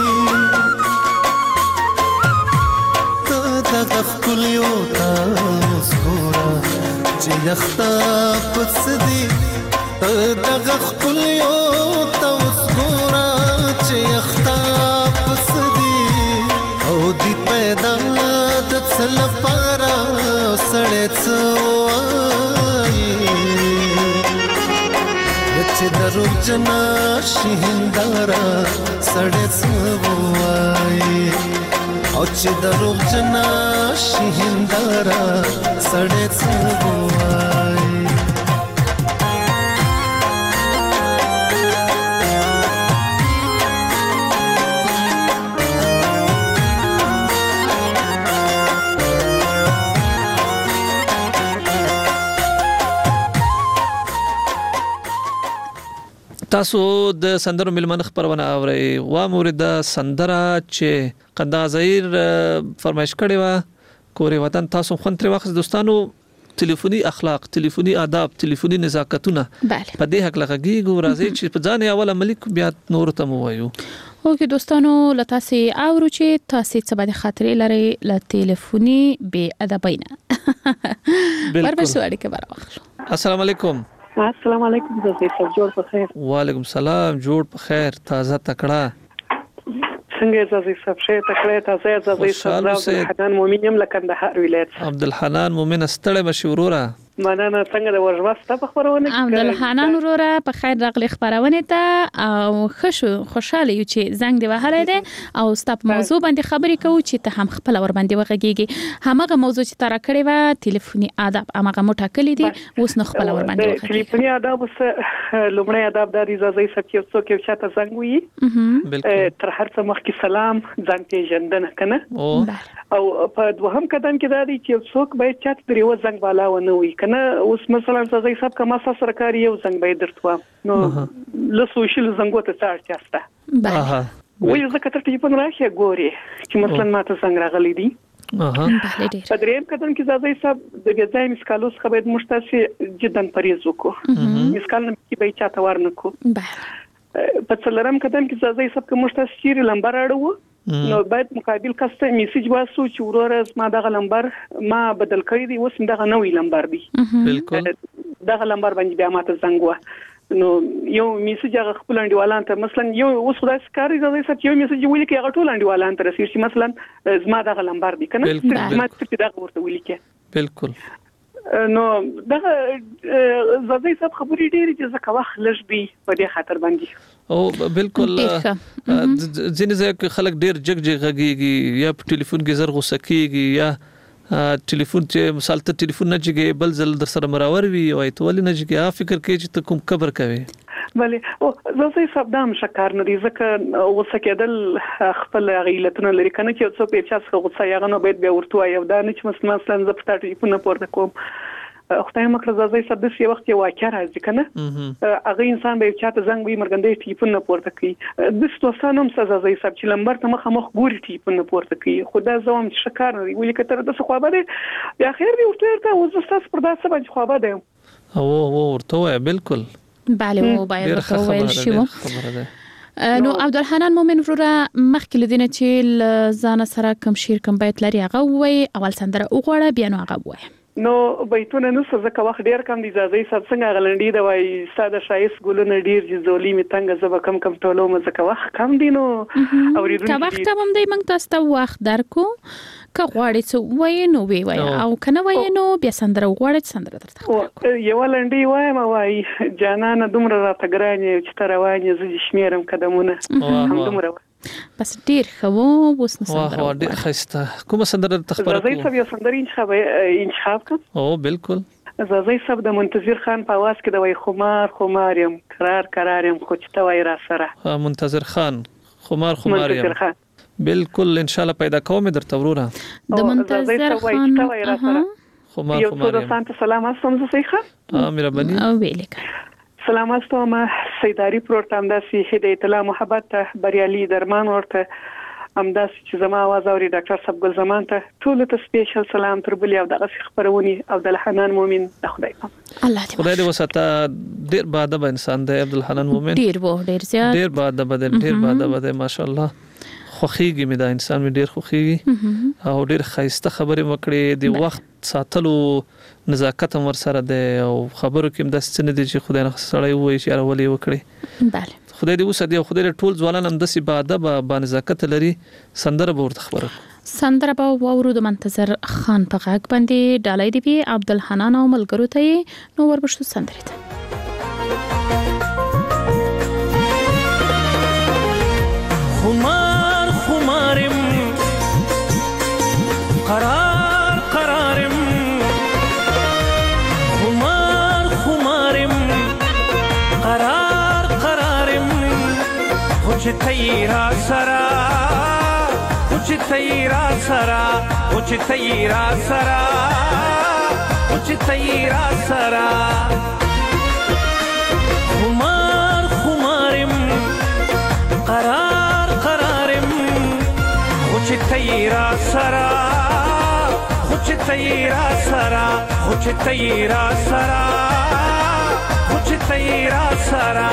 ته دغه خلیو تاسو ګورا چې یختا پڅدی ته دغه خلیو تاسو ګورا چې یختا پڅدی او دی پیدا د څل پارا سړې څوای چې درو جنا شهندارا سړې سوای او چې درو جنا شهندارا سړې سوای تاسو د سندرو ملمن خبرونه اورئ وا مورید سندره چې قندا زهیر فرمایش کړی و کورې وطن تاسو خون تر وخت دوستانو ټلیفوني اخلاق، ټلیفوني آداب، ټلیفوني نزاکتونه په دې حق لغږیږو راځي چې په ځان اول عملی بیا نور ته مو وایو. اوکې دوستانو لته سي اورو چې تاسو څه باندې خاطرې لري ل ټلیفوني بې ادبینا برابر سوالي کې براوخلو. السلام علیکم. السلام علیکم زوی صاحب، جوړ په خیر. وعلیکم السلام، جوړ په خیر، تازه تکړه. څنګه زوی صاحب شه تکړه تازه زوی صاحب عبدالحنان مومن يم لکندهار ولایت. عبدالحنان مومن ستړی مشوروره مننه. څنګه د ورځوسته په خبرونه کې عبدالحنان وروره په خیر راغلی خبرونه ته او خوشاله یو چې زنګ دی وهلای دی او ستاسو موضوع باندې خبرې کوو چې ته هم خپل ور باندې وغږیږي. همغه موضوع چې تر کړې و ټلیفوني آداب هغه مو ټاکلې دي اوس نو خپل ور باندې وغږیږي. ټلیفوني آداب اوس لومړی آداب د اجازه سکیو څوک یو چاته زنګ وي تر هر څه مخکې سلام ځان پیژندنه کنه او په دوهم قدم کې دا دی چې څوک باید چاته دریو زنګ والا ونه وي کنه. اوس مثلا زای صاحب کما سره کاری یو زنګ باید درتو نو له سوشل زنګو ته څارچ استه وایي زکه ته ټلیفون راخي ګوري چې مثلا ماته څنګه راغلی دي. په دریم قدم کې زای صاحب د غځای مسکالوس خو باید مشتاسي جدا پریز وکړو. مسکال نه کې به چاته ورنکو. په څلورم قدم کې زای صاحب کوم مشتاسي لمبر اړو نو باید مقابل کس ته میسج واسو چې ورور ما دغه لمبر ما بدل کړی دی اوس دغه نوې لمبر دی. بالکل دغه لمبر باندې بیا ماته زنګ و نو یو میسج هغه خپل انډیوالان ته مثلا یو اوس خدای سکاري زوی صاحب یو میسج ویل کې هغه ټول انډیوالان ته رسیږي چې مثلا زما دغه لمبر دی کنه ما ته دغه ورته ویل کې. بالکل نو دغه زوی صاحب خبرې ډېری چې زکه وخت لږ دی په دې خاطر باندې. او بالکل ځینې ځکه خلک ډېر جګ غږیږي یا په ټلیفون کې زر غوسه کیږي یا ټلیفون چې مثال ته ټلیفون نه جګي بل ځل در سره مراور وي او ایتول نه جګي فکر کوي چې ته کوم قبر کوي. بله او زوی صاحب دام شکار نه دي ځکه غوسه کېدل خپل غیلتونه لري کنه چې څو په چا څخه غوسه یغه نو باید بیا ورته یو دا نه چې مثلا زه په ټلیفون نه پورته کوم. خدای مکړه زوی صاحب د سی وخت یو واقع راځي کنه هغه انسان به چاته زنګ وي مرګندې ټلیفون نه پورته کوي. د ستوسانو هم زوی صاحب چې لمبر ته مخ ګوري ټلیفون نه پورته کوي. خدای زوم چې شکار نه ویل کتر د څه خو به بیا خیر دی ورته او زستاس پر داسه باندې خو به دی او ورته وای. بالکل بله او باید ورته ویل شي. نو عبدالحنان مومن وروره مخکې لدینه چې ځان سره کم شیر کم بیت لري هغه وای اول سندره وغوړه بیا نو هغه وای. نو بیتونه نو څه وخت ډیر کم دي زازي صاحب څنګه غلنډي د وای ساده شایس ګلونه ډیر جزولي می تنګ زب کم کم ټولو مزه وخت کم دي نو اوریدونکو تا وخت هم دی موږ تاسو ته وخت درکو که غواړئ څه وای نو وای او کنه وای نو بیا سندره غواړئ سندره درته یو لنډي وای ما وای جانانه دومره را تګرانې چې تر وای زه شمیرم قدمونه هم دومره بس ډیر خو وس نه سندره واه ډیر خسته کوم سندره تخبر زازي صاحب یو سندره انتخاب کړ. او بالکل زازي صاحب د منتظر خان په आवाज کې د وای خمار يم قرار يم خو چې توای را سره منتظر خان خمار يم. بالکل ان شاء الله پیدا کوم درته وروره د منتظر خان توای را سره خمار يم. سلام استم زوی خان مهرباني او ویلک سلام استم سیداری پروګرام داسي هدایت الله محبت بریالي درمان ورته امداس چې زما आवाज اوري ډاکټر صاحب ګل زمان ته ټول ته سپیشل سلام تر بلی او دغه خبرونی عبدالحنان مومن خدای الله دې خدای دې وساته ډیر باادب انسان دی عبدالحنان مومن ډیر زیات ډیر باادب دی ماشاءالله. خوخیږي مې دا انسان مې ډیر خوخیږي او ډیر خاصه خبرې وکړي د وخت ساتلو نزاکت هم ورسره ده او خبرو کې هم داسې نه دي چې خدای نه سړی وایي چې راولې وکړي. بله خدای دې وسدي او خدای ټول ځوانان هم داسې باادب با نزاکت لري. سندره به ورته خبره سندره به واورو د منتظر خان په غږ باندې ډالۍ دی عبدالحنان او ملګرو ته نو وربشتو سندره ته خمارم قرارم خمارم قرارم خوش تیرا سرا خوش تیرا سرا خوش تیرا سرا خوش تیرا سرا خمارم قرارم خوش تیرا سرا خوش ته را سره خو چې ته را سره خو چې ته را سره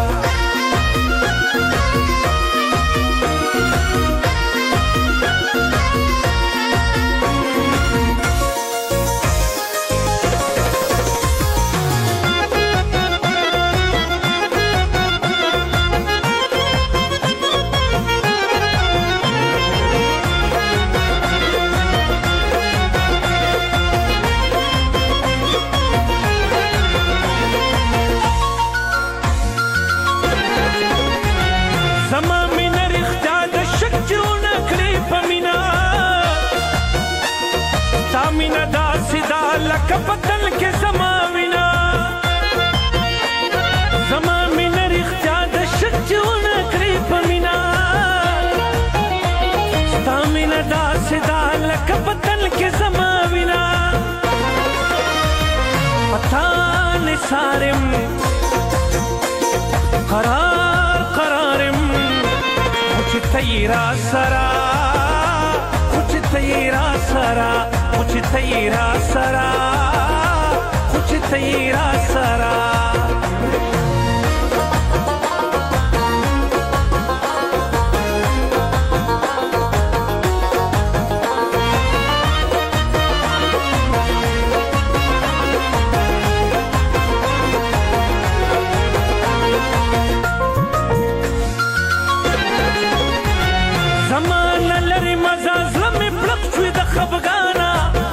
کپتل کې زما وینا زما مینه رښتیا د شچونه کړی په مینا ستا مینه داسې ده لکه پتل کې زما وینا پتا نثارم قرار قرارم خو چې ته را سره خو چې ته را سره خو چې ته را سره خو چې ته را سره زمانه لري مزه زړه مې پړق شوی د خفګانه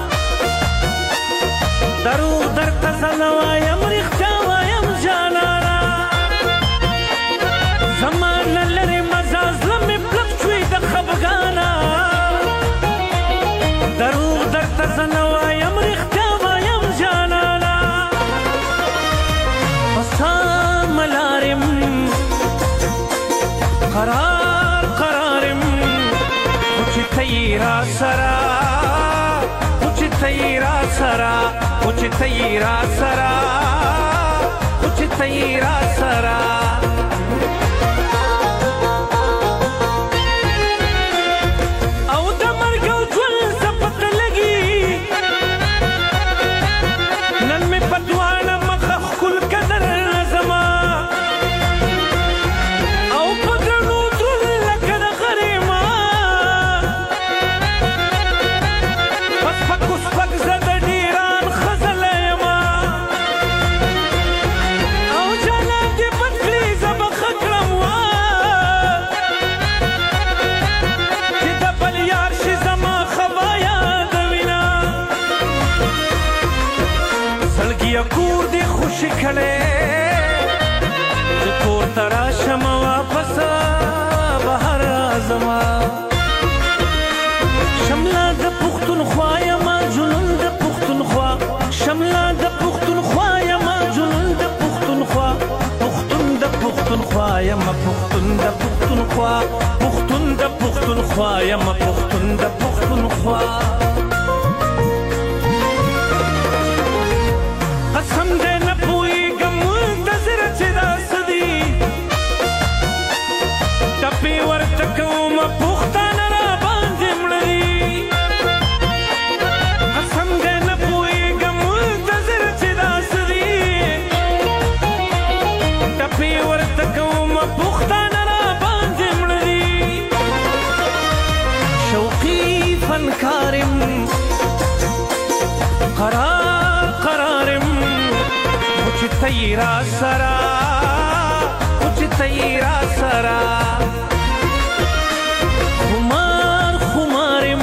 درو درته زه نه وایم رښتیا وایم جانانه زمانه لري مزه زړه مې پړق شوی د خفګانه درو درته زه نه وایم رښتیا وایم جانانه په سمه لارم قرار قرارم خو چې ته را سره خو چې ته را سره خو چې ته را سره خو چې ته را سره او د مرګ او ژوند زپت لګي نن مې په دواړه مخه ښکل قدر زما او په ګرنو دروند لکه د غریما په سپکو سپک زه د ډیران ښځله یمه او جانان دې بد کړي زه به ښه کړم چې د بل یار شي زما خوا یادوینه زړګیه کور دې خوشي کړی زه کور ته راشم واپس بهر راځمه شمله د پښتونخوا یمه جنون د پښتونخوا شمله د پښتونخوا یمه جنون د پښتونخوا پښتون د پښتونخوا یمه پښتون د پښتونخوا پښتون د پښتونخوا یمه پښتون د پښتونخوا قسم دې نه پوهېږم منتظر چې داسې دي ټپې ورته کومه پښتانه را باندې مړه دي قسم دې نه پوهېږم منتظر چې داسې دي ټپې ورته کومه پښتانه را باندې مړه دي شوقي فنکارم قرار قرارم خو چې ته را سره خو چې ته را سره خمار خمارم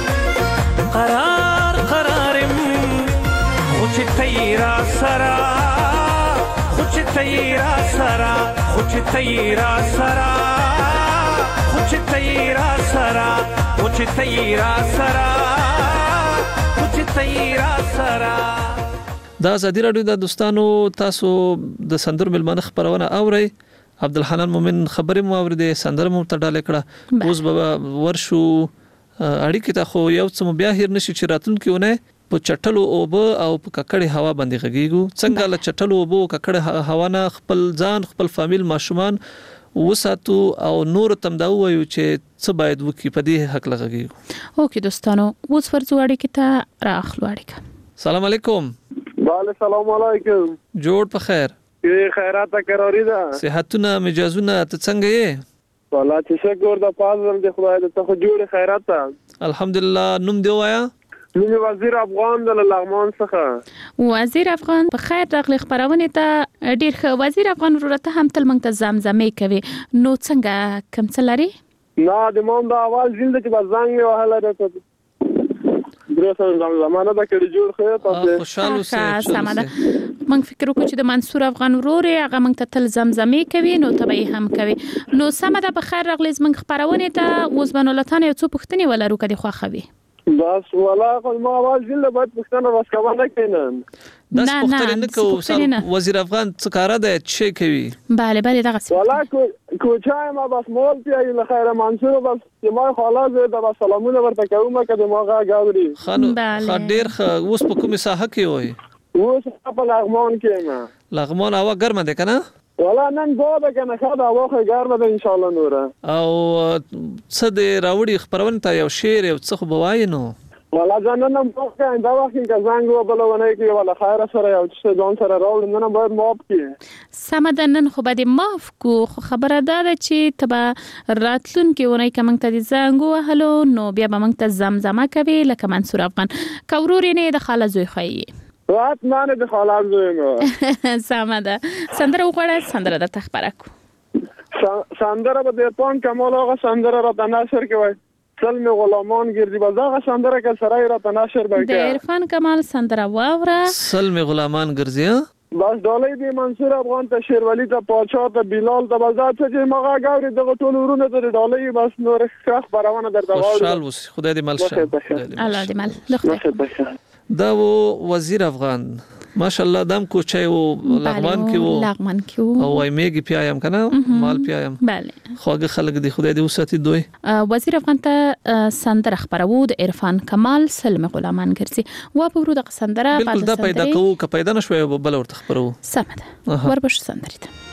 قرار قرارم خو چې ته را سره خو چې ته را سره خو چې ته را سره خو چې ته را سره خو چې ته را سره خو چې ته را سره دا ازادي راډیو د دوستانو تاسو د سندرو ملمنه خبرونه اورئ عبدالحنان مومن خبرې مو اوریدې سندره مو تړاله کړه اوس به ورشو اړیکې ته خو یو څه بیا هیر نشي چې راتلونکي ونه په چټلو اوبه او په ککړې هوا باندې غږیږو څنګه له چټلو اوبو ککړې هوا نه خپل ځان خپل فامیل ماشومان وساتو او نور تم دا وایو چې څه باید وکړي په دې حق لغږیږو. اوکې دوستانو اوس ورځو اړیکې ته راخلو اړیکه. سلام علیکم. وعلیکم السلام علیکم. جوړ په خیر. خیرات قراری ده. صحتونه مجازونه ته څنګه یې؟ والله چې شکر د فضل د خدای ته خو جوړ خیرات ته. الحمدلله. نوم دی وایا؟ نوم وزیر افغان د لغمان څخه. وزیر افغان په خیر راغلی خبرونه ته ډیر ښه. وزیر افغان ورته هم تل موږ ته زمزمې کوي نو څنګه کوم څه لري؟ نه د مون د اول زنده چې بزنګ وهله ده درسه زمانه دا کړي جوړ خیر تاسو خوشاله اوسئ. سمه ده. موږ فکر وکړو چې د منصور افغان ورور هغه موږ ته تل زمزمې کوي نو تبې هم کوي. نو سمه ده په خیر راغلی موږ خبرونه ته اوس بنولتان یو څه پوښتنه ولرو کدي خوخوي. بس والله خو ما اول ځل باید پښتنه واسکوانه کینم. دا پښتنه نه کوو. وزیر افغان څه کار ده چې کوي؟ bale bale دغه څه. والله کوچای ما بس مول پیای له خیر منصور بس چې ما خلاص د سلامونه ورته کوم کده ما غاوري. خانو خډیر اوس په کومه ساحه کې وای؟ اوس په لغمان کې ما. لغمان هوا ګرمه ده کنه؟ والله نن بوده کنه خدا واخه ګرمه ده ان شاء الله نوره. او څه د راوړي خبرونه ته یو شعر یو څه خو بوای نو. والله ځان نن موخه دا وخت کې زنګ وبلونه کې ولا خیر سره یو څه ځان سره راوړل نن باید معاف کړي. سمه ده نن خو باید معاف کو. خبره ده چې تبا راتلون کې ونی کوم ته زنګ وهلو نو بیا به موږ ته زمزمه کوي لکه منصور افغان کورور نه د خاله زوی خي. رات مانه د خالام زوینو. سمه ده. سندره وغواړه سندره د تخبره کو. سندره به د پون کمال هغه سندره را تناشر کوي. سلم غلامان ګرځي بازاغه سندره کې سړی را تناشر به کوي. د عرفان کمال سندره واوره. سلم غلامان ګرځي بس ډالۍ دی منصور افغان ته شیرولی ته پاچا ته بلال ته بازات چې مغا غاوري دغه ټول ورونه ته ډالۍ بس نور ښه خبرونه درته واوري. خوشحال اوسئ. خدای دې مل شه. الله دې مل. دا وزیر افغان ماشاءالله دم کوچای و لغمان کې وو او میګي پیایم کنه مال پیایم. بله. خوږه خلک دی خدای دې وساتي دوی. وزیر افغان ته سندره خبرو د عرفان کمال سلم غلامان ګرځي وا په ورو د سندره بالکل دا پیدا کوو که پیدا نشوي بل ورته خبرو. سمه ده. وربش سندره ته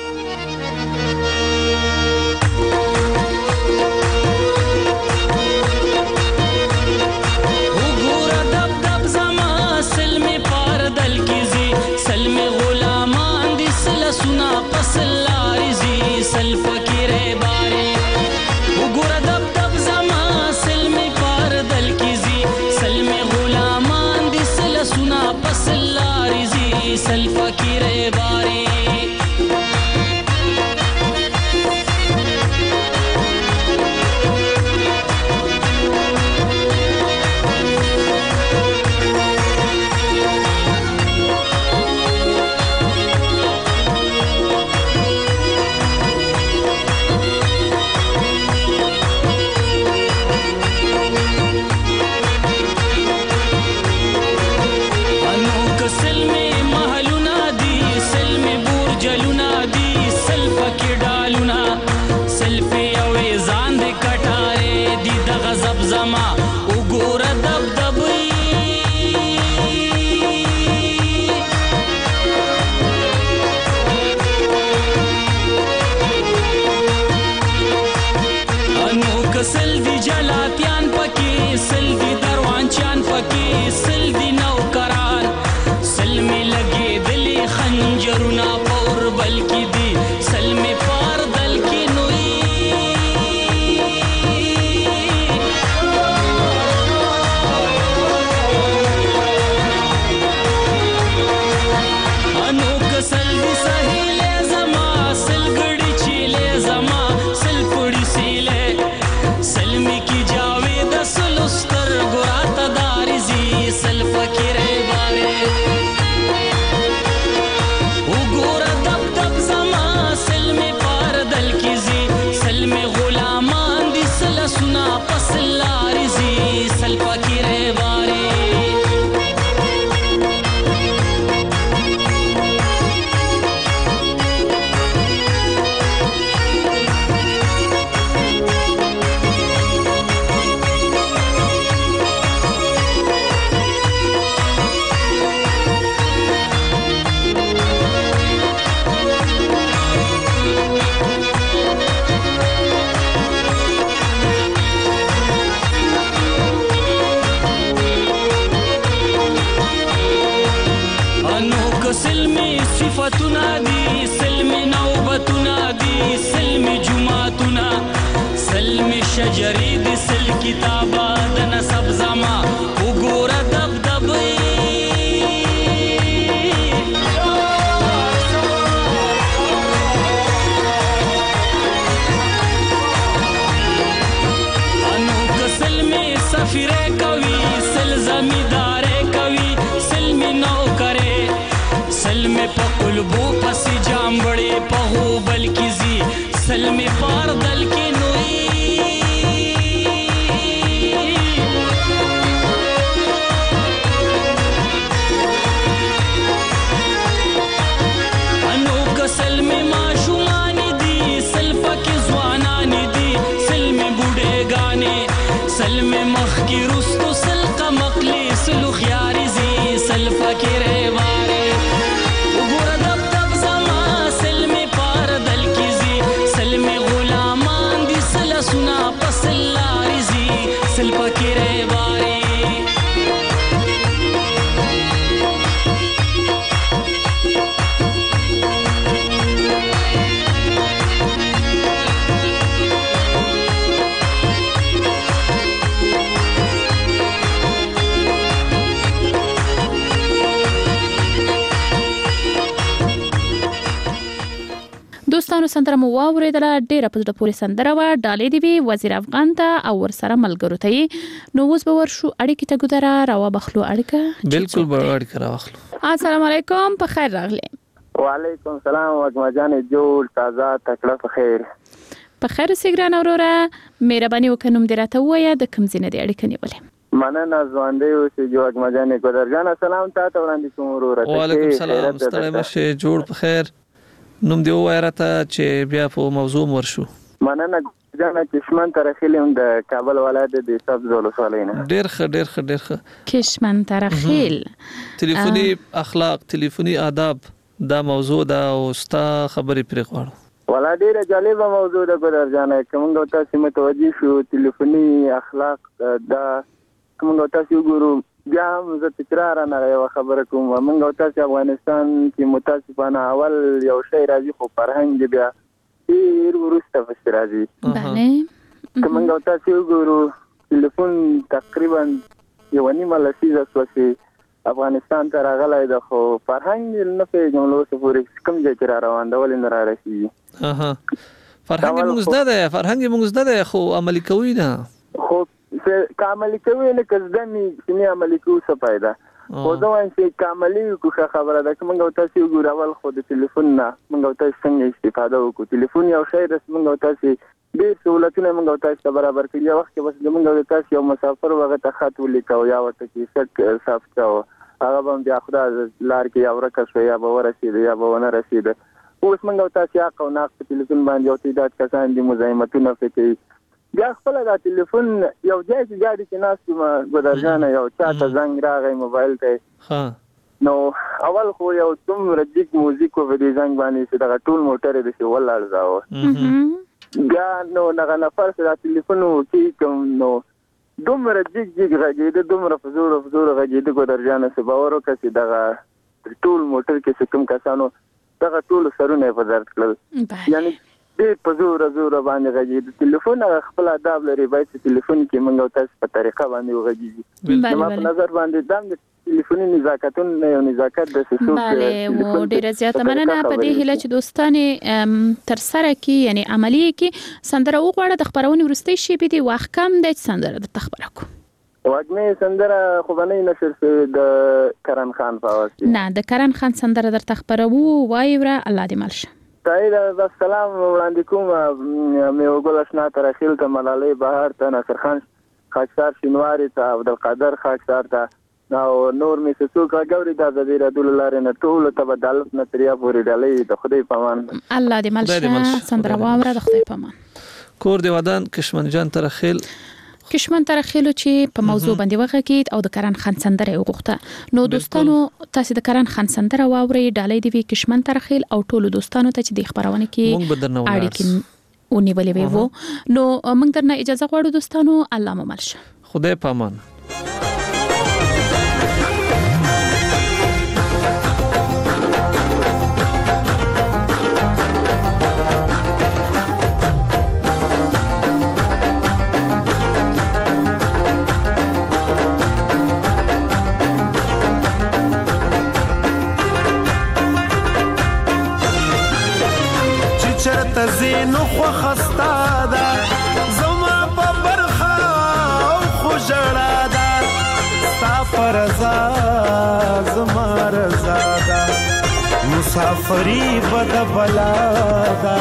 सुना पसलारी जी सल फकीरे बारे उगुर दब दब जमा सल में पार दल की जी सल में गुलामान दिसल सुना पसलारी जी सल फकीरे बारे صفتونه دي سلم نوبتونه دي سلم جمعتونه سلم شجرې دي سل کتابه د نسب زما وګوره دبدبې انو که سلم سفیره کوي سل زمیداره کوي سلم نوکره سلم په قلبو پسې جامبړې په هوبل کې زی سلم پاردل کې نوې انو که سلم ماشومان دي سلف کې ځوانان دي سلم بوډېګانې سلم مخ کې رستو سلقه مقلي سلو خياري زي سلف کې رېواره وګوره دب زما سلم پاردل کې زي سلم غلامان دي سلسونه پسلاري زي سلف کې رېواره دوستانو سندره مو واوریدله ډیره په زړه پورې سندره وه ډالۍ دې وي وزیر افغان ته او ورسره ملګرو ته نو اوس به ورشو اړیکې ته ګودره راوبخلو اړیکه بالکل به اړیکه راوخلو السلام علیکم په خیر راغلی وعلیکم السلام وګمجان جوړ تازه تکړه په خیر په خیر سیګران اوروره مهرباني وکړم دې راته ووایه د کوم ځای نه دې اړیکه نیولې مننه ځوانده یو چې جو وګمجان ګودرجان سلام تاسو وړاندې کوم وروره وعلیکم السلام ستړی مشه جوړ په خیر نوم دی وای راته چې بیا په موضوع ورشو مننه جانا کشمن ترخیلم د کابل ولایت د سبز ولسوالۍ نه ډیر ښه کشمن ترخیل ټلیفوني اخلاق ټلیفوني آداب دا موضوع دا او ستا خبرې پرې غواړم ولا ډیره جالبه موضوع ده ګودرجان کومه تاسو متوجي شو ټلیفوني اخلاق دا کومه تاسو ګورو بیا هم زه تکرار نه یو خبره کوم موږ تاسو افغانستان کې متاسفانه اول یو شی راځي خو فرهنګ بیا ډیر ورسته فسر راځي بله کومه تاسو ګورو ټلیفون تقریبا یو نیمه لسیزه سوسي افغانستان ته راغلی ده خو فرهنګ نه پیژنو څه پورې کوم ځای کې را روان ده ولې نه را رسیږي فرهنګ موږ زده ده خو عملي کوي نه خو عملي کوي نه کزدنی چې عملي کوي څه فائدہ خو دا وایي چې عملي کوه خبره ده چې موږ تاسو ګورو اول خو د ټلیفون نه موږ تاسو څنګه استفاده وکړو ټلیفون یو شی د موږ تاسو ډېر سہولتونه موږ تاسو برابر کړی وخت کې بس موږ تاسو یو مسافر وغه ته خط ولیکو یا ورته کې سټ صاف کاوه هغه هم بیا خدا لار کې یو ورکه شو یا به ورسید یا به ونه رسید اوس موږ تاسو یا کو ناق په ټلیفون باندې او تعداد کسان دي مزاحمتونه کوي بیا خپل دا ټلیفون یو ځای کې ګاډي کې ناست ما ګودرجان یو چاته زنګ راغی موبایل ته نو اول خو یو دومره جګ موزیک و دې زنګ باندې چې دا ټول موټر دې شو ولړځاو بیا نو هغه نفر سره ټلیفون کې کوم نو دومره جګ غږیده دومره فزور غږیده ګودرجان څه باور وکړي چې دا ټول موټر کې کوم کسانو دا ټول سرونه په درد کړل یعنی دې په زور باندې غږی د ټلیفون خپل آداب لري باید ټلیفون کې موږ تاسو په طریقه باندې وغږیږي نو په نظر باندې د ټلیفوني نزاکتون یو نزاکت د سسو بله و ډیره زیاته مننه په دې هیله چې دوستانه تر سره کې یعنی عملی کې سندره وغواړه د خبرونې ورستۍ شي به دی وخت کم د سندره د تخبره کو واګمه سندره خو باندې نشر د کرن خان فاوس نه د کرن خان سندره در تخبره وو وایره الله دې ملشه السلام علیکم مې وګول آشنا ترخیل ته ملالۍ بهار ته نصر خان خاکسار شینواری ته عبدالقادر خاکسار ته نو نور مې څوک غوړي د رسول الله رنه ټول ته بدل نتریا پوری ډالۍ د خدای پامان الله دې ملشه سندره واوره د خدای پامان کور دی ودان کشمن جان ترخیل کشمن ترخیلو چې په موضوع باندې وغږید او د کرن خان سندره وغوښته نو دوستانو تاسو د کرن خان سندره واوري ډالۍ دی کشمن ترخیل او ټولو دوستانو ته چې د خبرونه کې اړیکې ونیولې وو نو موږ درنه اجازه غواړو دوستانو الله مو ملشه خدای پامان چرته زینو خو خستا ده زما په برخه او خو ژړا ده ستا په رضا زما رضا ده مسافري به د بلا ده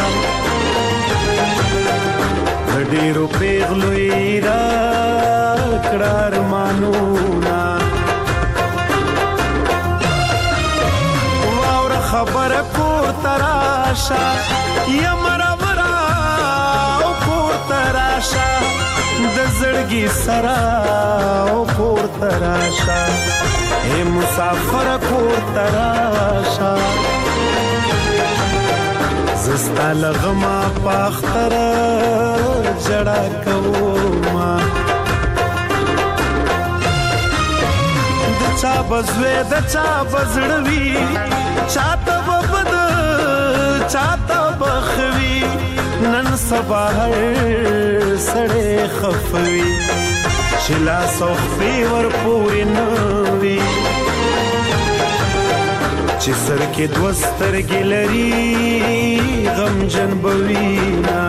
د ډېرو پیغلو یې راکړه ارمانونه واوره خبره کور ته راشه یم راوره او کور ته راشه د زړګي سره او کور ته راشه ای مسافر کور ته راشه زستا لغما پاختر جڑا کوما د چا بزوی د چا بزړوي چاته ببد چاته بخوي نن سبا هر سړې خفوي چلا صوفي ور پورې نوي چې سر کې دوسترګې لري غم جن بوینا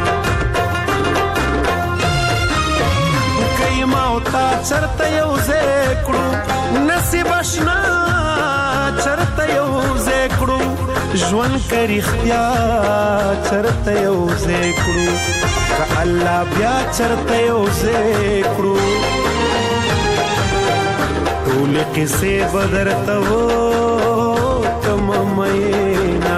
کایما او تا چرته یو زکړو نصیب آشنا چرته یو زکړو ژوند کری اختیا چرته یو زکړو که الله بیا چرته یو زکړو ټول قصې بدرته وو مینا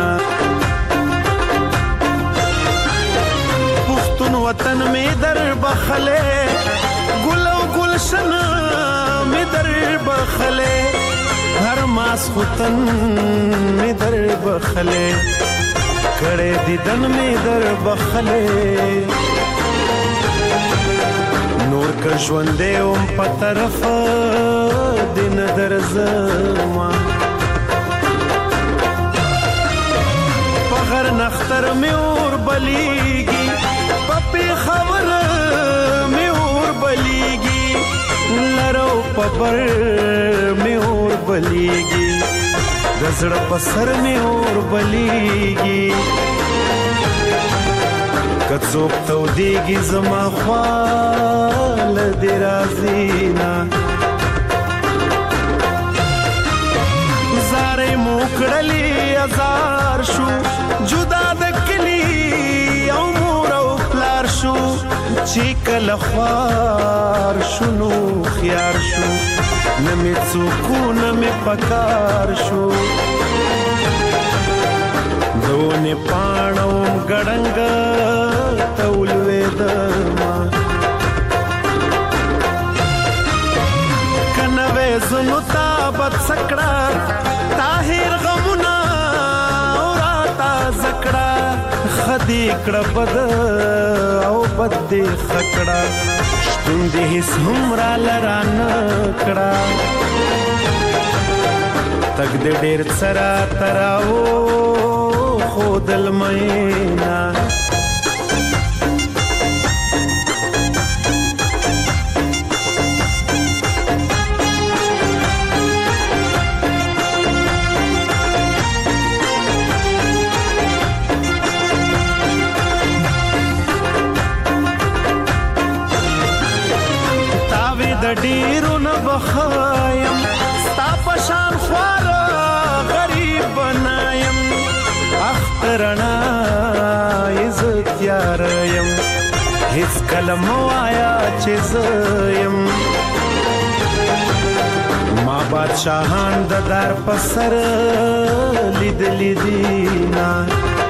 پختون وطن میں در بخلے گل و گلشن میں در بخلے ہر ماس ختن میں در بخلے کڑے دیدن میں در بخلے نور کا ژوندے ام په طرف دین در زمان غر نختر می اور بلیگی پپی خبر می اور بلیگی لرو پبر می اور بلیگی گزڑ پسر می اور بلیگی کڅوک تو دیگی زما خوال دی رازینا زارې موکړلی ازار شو جدا د کلی او مور او پلار شو چې کله خوار شنو خيار شو نمې څوک نمې پکار شو دونه پاڼو ګړنګ تولوي دما کنه زنو تابت سکړه طاهر غمنا اوراتا زکړه خدي کړه بد او بد دې خکړه شتون دې هیڅ هم را لران کړه تک دې ډېر سره تراو خودل مینا ډیرو نه بخایم ستا پشان خوار غریب بنایم اخترنا عزت یاریم هیڅ کلم وایا چې زیم ما بادشاہان د دار پسر لید لیدینا